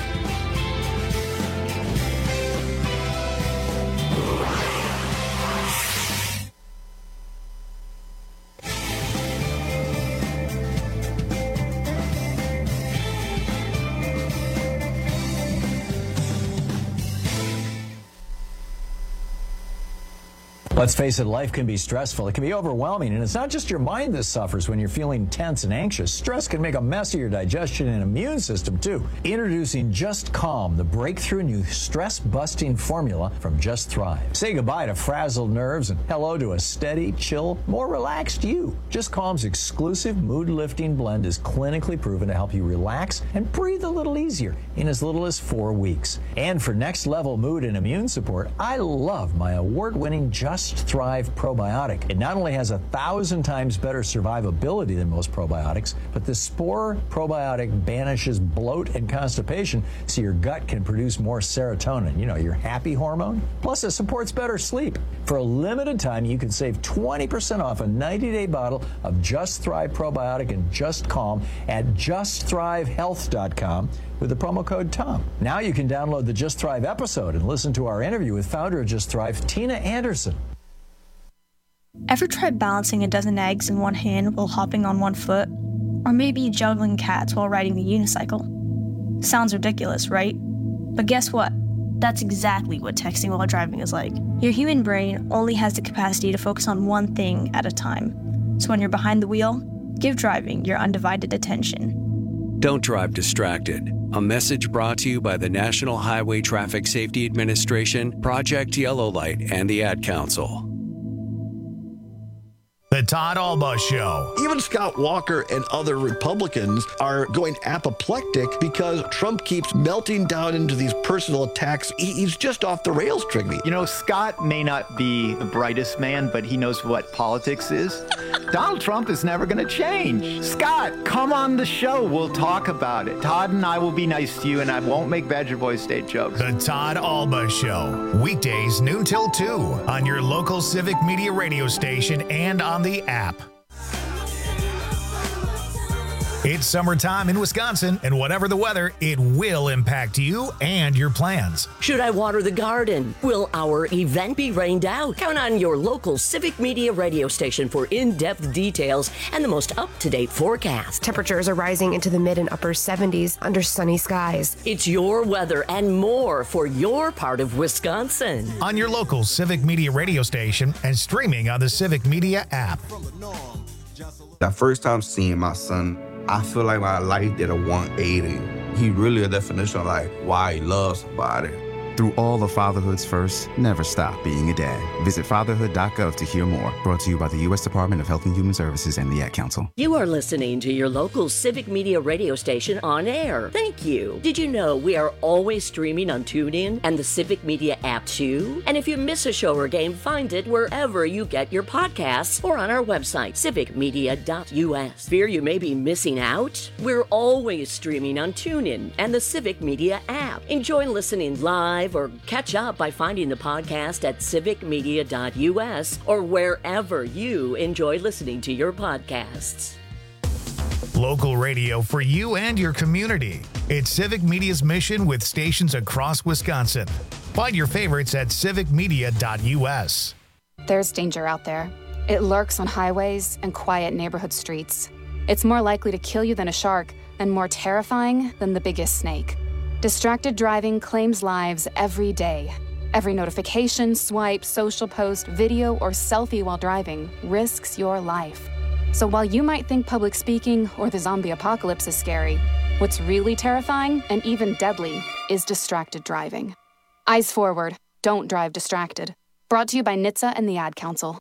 Let's face it, life can be stressful. It can be overwhelming, and it's not just your mind that suffers when you're feeling tense and anxious. Stress can make a mess of your digestion and immune system, too. Introducing Just Calm, the breakthrough new stress-busting formula from Just Thrive. Say goodbye to frazzled nerves and hello to a steady, chill, more relaxed you. Just Calm's exclusive mood-lifting blend is clinically proven to help you relax and breathe a little easier in as little as four weeks. And for next-level mood and immune support, I love my award-winning Just Thrive probiotic. It not only has a thousand times better survivability than most probiotics, but the Spore probiotic banishes bloat and constipation so your gut can produce more serotonin, you know, your happy hormone. Plus, it supports better sleep. For a limited time, you can save twenty percent off a ninety-day bottle of Just Thrive probiotic and Just Calm at just thrive health dot com with the promo code TOM. Now you can download the Just Thrive episode and listen to our interview with founder of Just Thrive, Tina Anderson. Ever tried balancing a dozen eggs in one hand while hopping on one foot? Or maybe juggling cats while riding the unicycle? Sounds ridiculous, right? But guess what? That's exactly what texting while driving is like. Your human brain only has the capacity to focus on one thing at a time. So when you're behind the wheel, give driving your undivided attention. Don't drive distracted. A message brought to you by the National Highway Traffic Safety Administration, Project Yellow Light, and the Ad Council. The Todd Alba Show. Even Scott Walker and other Republicans are going apoplectic because Trump keeps melting down into these personal attacks. He, he's just off the rails, Trigby. You know, Scott may not be the brightest man, but he knows what politics is. Donald Trump is never going to change. Scott, come on the show. We'll talk about it. Todd and I will be nice to you, and I won't make Badger Boy State jokes. The Todd Alba Show. Weekdays noon till two on your local Civic Media radio station and on the app. It's summertime in Wisconsin, and whatever the weather, it will impact you and your plans. Should I water the garden? Will our event be rained out? Count on your local Civic Media radio station for in-depth details and the most up-to-date forecast. Temperatures are rising into the mid and upper seventies under sunny skies. It's your weather and more for your part of Wisconsin. On your local Civic Media radio station and streaming on the Civic Media app. The first time seeing my son, I feel like my life did a one eighty. He really a definition of like why he loves somebody. Through all of fatherhood's firsts, never stop being a dad. Visit fatherhood dot gov to hear more. Brought to you by the U S Department of Health and Human Services and the Ad Council. You are listening to your local Civic Media radio station on air. Thank you. Did you know we are always streaming on TuneIn and the Civic Media app too? And if you miss a show or game, find it wherever you get your podcasts or on our website, civic media dot u s. Fear you may be missing out? We're always streaming on TuneIn and the Civic Media app. Enjoy listening live or catch up by finding the podcast at civic media dot u s or wherever you enjoy listening to your podcasts. Local radio for you and your community. It's Civic Media's mission with stations across Wisconsin. Find your favorites at civic media dot u s. There's danger out there. It lurks on highways and quiet neighborhood streets. It's more likely to kill you than a shark and more terrifying than the biggest snake. Distracted driving claims lives every day. Every notification, swipe, social post, video, or selfie while driving risks your life. So while you might think public speaking or the zombie apocalypse is scary, what's really terrifying and even deadly is distracted driving. Eyes forward, don't drive distracted. Brought to you by N H T S A and the Ad Council.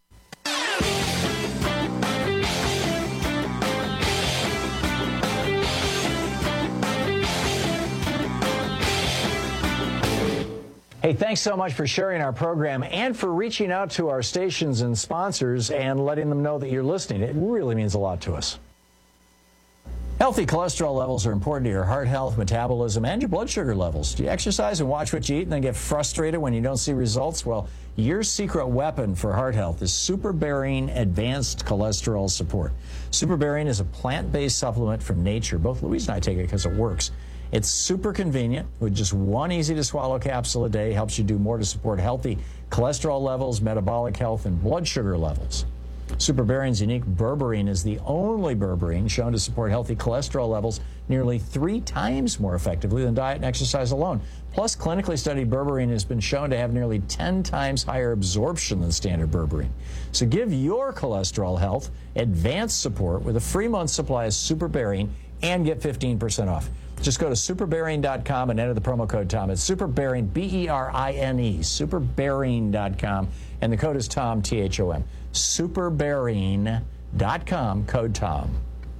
Hey, thanks so much for sharing our program and for reaching out to our stations and sponsors and letting them know that you're listening. It really means a lot to us. Healthy cholesterol levels are important to your heart health, metabolism, and your blood sugar levels. Do you exercise and watch what you eat and then get frustrated when you don't see results? Well, your secret weapon for heart health is SuperBaring Advanced Cholesterol Support. SuperBaring is a plant-based supplement from nature. Both Louise and I take it because it works. It's super convenient with just one easy-to-swallow capsule a day. Helps you do more to support healthy cholesterol levels, metabolic health, and blood sugar levels. SuperBaring's unique berberine is the only berberine shown to support healthy cholesterol levels nearly three times more effectively than diet and exercise alone. Plus, clinically studied berberine has been shown to have nearly ten times higher absorption than standard berberine. So give your cholesterol health advanced support with a free month supply of SuperBaring and get fifteen percent off. Just go to super baring dot com and enter the promo code Tom. It's SuperBaring, B E R I N E, super baring dot com, and the code is Tom, T H O M. super baring dot com, code Tom.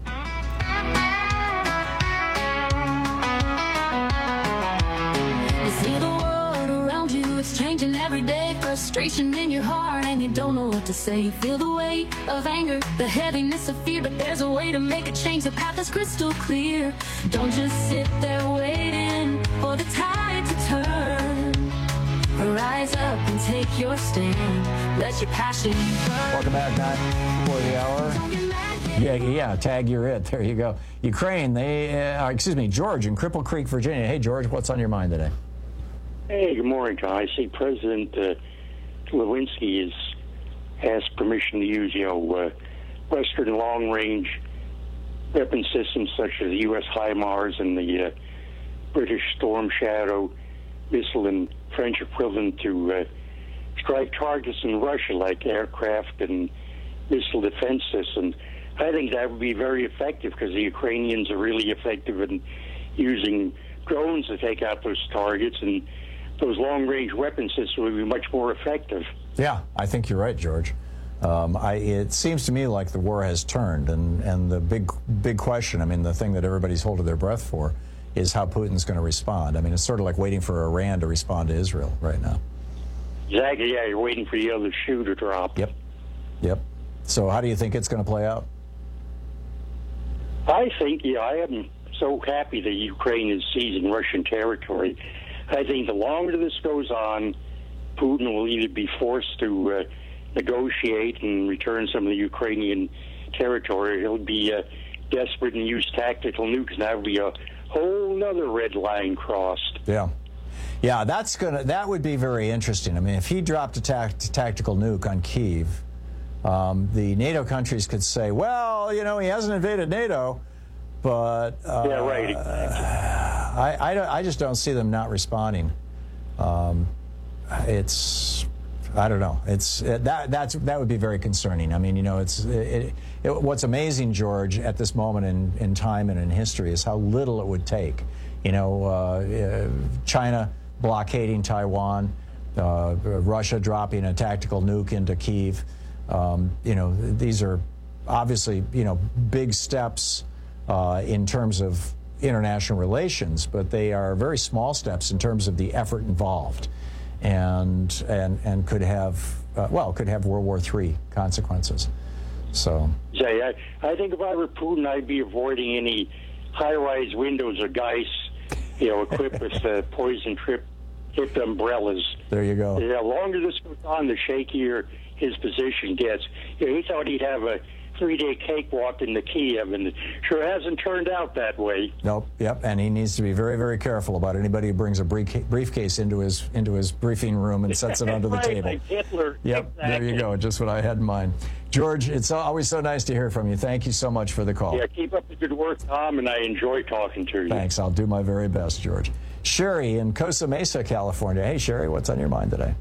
You see the world around you, it's changing every day. Frustration in your heart and you don't know what to say. You feel the weight of anger, the heaviness of fear, but there's a way to make a change. The path is crystal clear. Don't just sit there waiting for the tide to turn. Rise up and take your stand. Let your passion burn. Welcome back, nine for the hour. Yeah, yeah, tag you're it. There you go. Ukraine, they, uh, excuse me, George in Cripple Creek, Virginia. Hey, George, what's on your mind today? Hey, good morning, Tom. I see President uh, Lewinsky has asked permission to use, you know, uh, Western long-range weapon systems such as the U S HIMARS and the uh, British Storm Shadow missile and French equivalent to uh, strike targets in Russia like aircraft and missile defense systems. I think that would be very effective because the Ukrainians are really effective in using drones to take out those targets, and those long-range weapon systems would be much more effective. Yeah, I think you're right, George. Um, I, it seems to me like the war has turned, and, and the big big question, I mean, the thing that everybody's holding their breath for is how Putin's going to respond. I mean, it's sort of like waiting for Iran to respond to Israel right now. Exactly, yeah, you're waiting for the other shoe to drop. Yep, yep. So how do you think it's going to play out? I think, yeah, I am so happy that Ukraine is seizing Russian territory. I think the longer this goes on, Putin will either be forced to uh, negotiate and return some of the Ukrainian territory, or he'll be uh, desperate and use tactical nukes, and that would be a whole nother red line crossed. Yeah. Yeah, that's gonna that would be very interesting. I mean, if he dropped a ta- tactical nuke on Kyiv, um, the NATO countries could say, well, you know, he hasn't invaded NATO, but uh, yeah, right. I, I, don't, I just don't see them not responding. Um, it's, I don't know. It's it, that that's that would be very concerning. I mean, you know, it's it, it, what's amazing, George, at this moment in, in time and in history is how little it would take. You know, uh, uh, China blockading Taiwan, uh, Russia dropping a tactical nuke into Kyiv. Um, you know, these are obviously, you know, big steps uh, in terms of international relations, but they are very small steps in terms of the effort involved, and and and could have uh, well could have World War Three consequences. So, Say, I, I think if I were Putin, I'd be avoiding any high-rise windows or guys, you know, equipped with uh, poison trip tipped umbrellas. There you go. The longer this goes on, the shakier his position gets. You know, he thought he'd have a three-day cakewalk in the Kiev, and it sure hasn't turned out that way. Nope. Yep. And he needs to be very, very careful about anybody who brings a briefcase into his into his briefing room and sets it under the right, table. Like Hitler. Yep. Exactly. There you go. Just what I had in mind. George, it's always so nice to hear from you. Thank you so much for the call. Yeah, keep up the good work, Tom, and I enjoy talking to you. Thanks. I'll do my very best, George. Sherry in Costa Mesa, California. Hey, Sherry, what's on your mind today?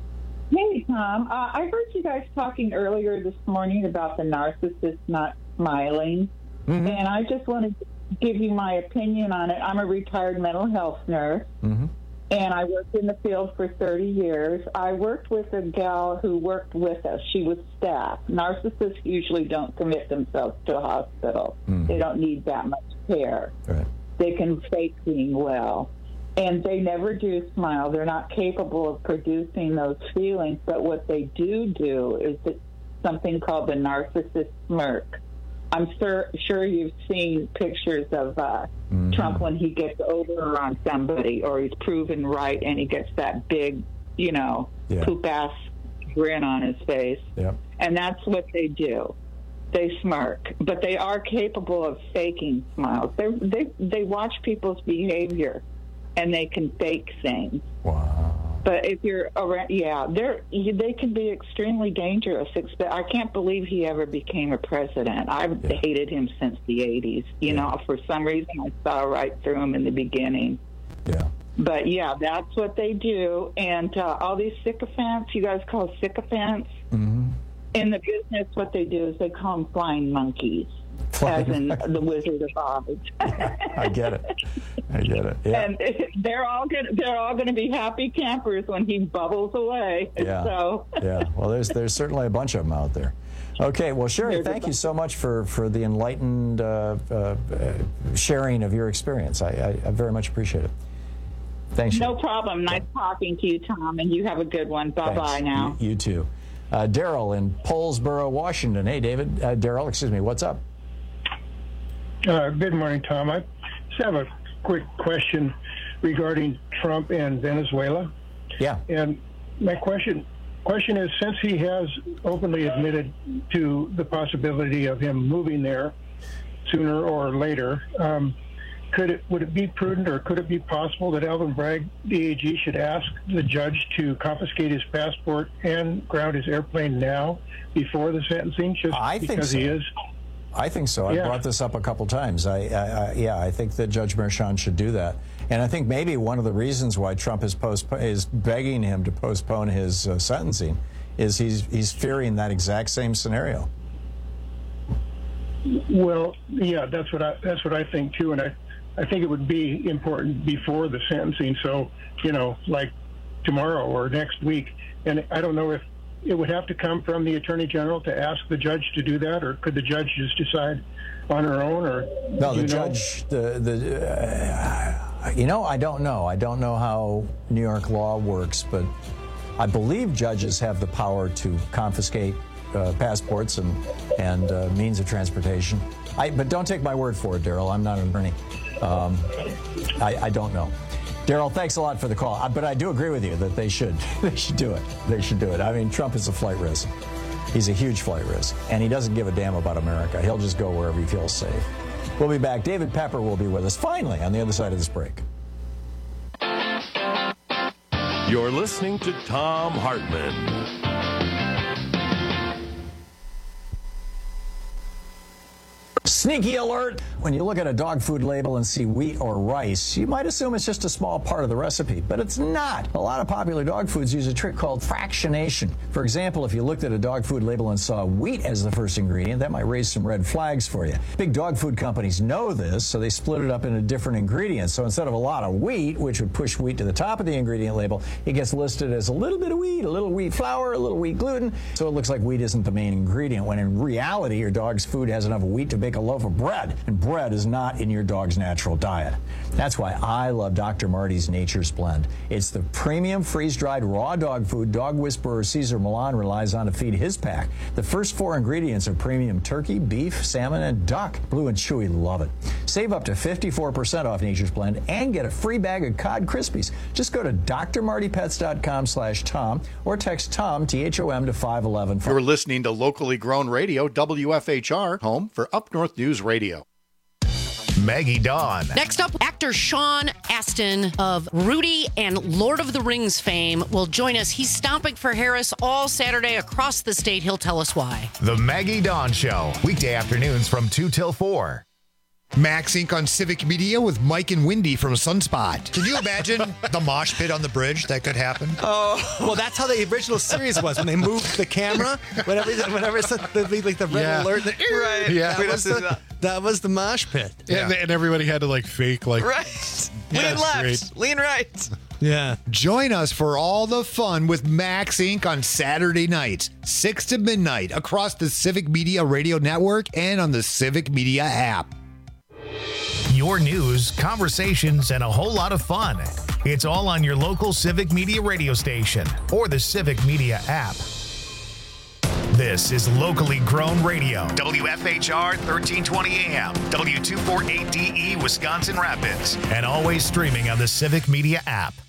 Hey, Tom. Uh, I heard you guys talking earlier this morning about the narcissist not smiling, mm-hmm. and I just wanted to give you my opinion on it. I'm a retired mental health nurse, mm-hmm. and I worked in the field for thirty years. I worked with a gal who worked with us. She was staff. Narcissists usually don't commit themselves to a hospital. Mm-hmm. They don't need that much care. Right. They can fake being well. And they never do smile. They're not capable of producing those feelings. But what they do do is that something called the narcissist smirk. I'm sure, sure you've seen pictures of uh, mm-hmm. Trump when he gets over on somebody or he's proven right and he gets that big, you know, yeah. poop-ass grin on his face. Yep. And that's what they do. They smirk. But they are capable of faking smiles. They they they watch people's behavior. And they can fake things. Wow. But if you're around, yeah, they're they can be extremely dangerous. I can't believe he ever became a president. I've yeah. hated him since the eighties. You yeah. know, for some reason I saw right through him in the beginning. Yeah. But yeah, that's what they do. And uh, all these sycophants, you guys call sycophants. Mm-hmm. In the business, what they do is they call them flying monkeys. As in the Wizard of Oz. I get it. I get it. Yeah. And they're all gonna they're all going to be happy campers when he bubbles away. Yeah. So. Yeah. Well, there's there's certainly a bunch of them out there. Okay. Well, Sherry, there's thank you so much for for the enlightened uh, uh, sharing of your experience. I, I, I very much appreciate it. Thanks. No Sherry. problem. Nice talking to you, Tom, and you have a good one. Bye bye now. You, you too. Uh, Daryl in Paulsboro, Washington. Hey, David. Uh, Daryl, excuse me. What's up? Uh, good morning, Tom. I just have a quick question regarding Trump and Venezuela. Yeah. And my question question is, since he has openly admitted to the possibility of him moving there sooner or later, um, could it would it be prudent or could it be possible that Alvin Bragg, D A G, should ask the judge to confiscate his passport and ground his airplane now before the sentencing, just I think because so. he is? I think so. I yeah. brought this up a couple times. I, I, I, yeah, I think that Judge Merchan should do that. And I think maybe one of the reasons why Trump is, postpo- is begging him to postpone his uh, sentencing is he's he's fearing that exact same scenario. Well, yeah, that's what I that's what I think too, and I, I think it would be important before the sentencing. So, you know, like tomorrow or next week. And I don't know if it would have to come from the Attorney General to ask the judge to do that, or could the judge just decide on her own? Or no, the you judge, know? the the uh, you know, I don't know. I don't know how New York law works, but I believe judges have the power to confiscate uh, passports and and uh, means of transportation. I, but don't take my word for it, Daryl. I'm not an attorney. Um, I, I don't know. Daryl, thanks a lot for the call. But I do agree with you that they should they should do it. They should do it. I mean, Trump is a flight risk. He's a huge flight risk, and he doesn't give a damn about America. He'll just go wherever he feels safe. We'll be back. David Pepper will be with us finally on the other side of this break. You're listening to Thom Hartmann. Sneaky alert! When you look at a dog food label and see wheat or rice, you might assume it's just a small part of the recipe, but it's not. A lot of popular dog foods use a trick called fractionation. For example, if you looked at a dog food label and saw wheat as the first ingredient, that might raise some red flags for you. Big dog food companies know this, so they split it up into different ingredients. So instead of a lot of wheat, which would push wheat to the top of the ingredient label, it gets listed as a little bit of wheat, a little wheat flour, a little wheat gluten, so it looks like wheat isn't the main ingredient, when in reality, your dog's food has enough wheat to bake a loaf of bread, and bread is not in your dog's natural diet. That's why I love Doctor Marty's Nature's Blend. It's the premium freeze-dried raw dog food dog whisperer Cesar Millan relies on to feed his pack. The first four ingredients are premium turkey, beef, salmon, and duck. Blue and Chewy love it. Save up to fifty-four percent off Nature's Blend and get a free bag of Cod Krispies. Just go to d r marty pets dot com slash Tom or text Tom, T H O M, to five one one. You're listening to locally grown radio, W F H R, home for Up North News Radio. Maggie Dawn. Next up, actor Sean Astin of Rudy and Lord of the Rings fame will join us. He's stomping for Harris all Saturday across the state. He'll tell us why. The Maggie Dawn Show, weekday afternoons from two till four. Max Incorporated on Civic Media with Mike and Wendy from Sunspot. Can you imagine the mosh pit on the bridge that could happen? Oh, well, that's how the original series was when they moved the camera. Whenever, whenever it's the, like the red Yeah. alert, the, Right. Yeah, that Wait, was, that's the, that was the mosh pit. Yeah. And, and everybody had to like fake like Right. Yeah, lean left, great. lean right. Yeah. Join us for all the fun with Max Incorporated on Saturday nights, six to midnight, across the Civic Media Radio Network and on the Civic Media app. Your news, conversations, and a whole lot of fun. It's all on your local Civic Media radio station or the Civic Media app. This is locally grown radio. W F H R thirteen twenty A M, W two forty-eight D E, Wisconsin Rapids, and always streaming on the Civic Media app.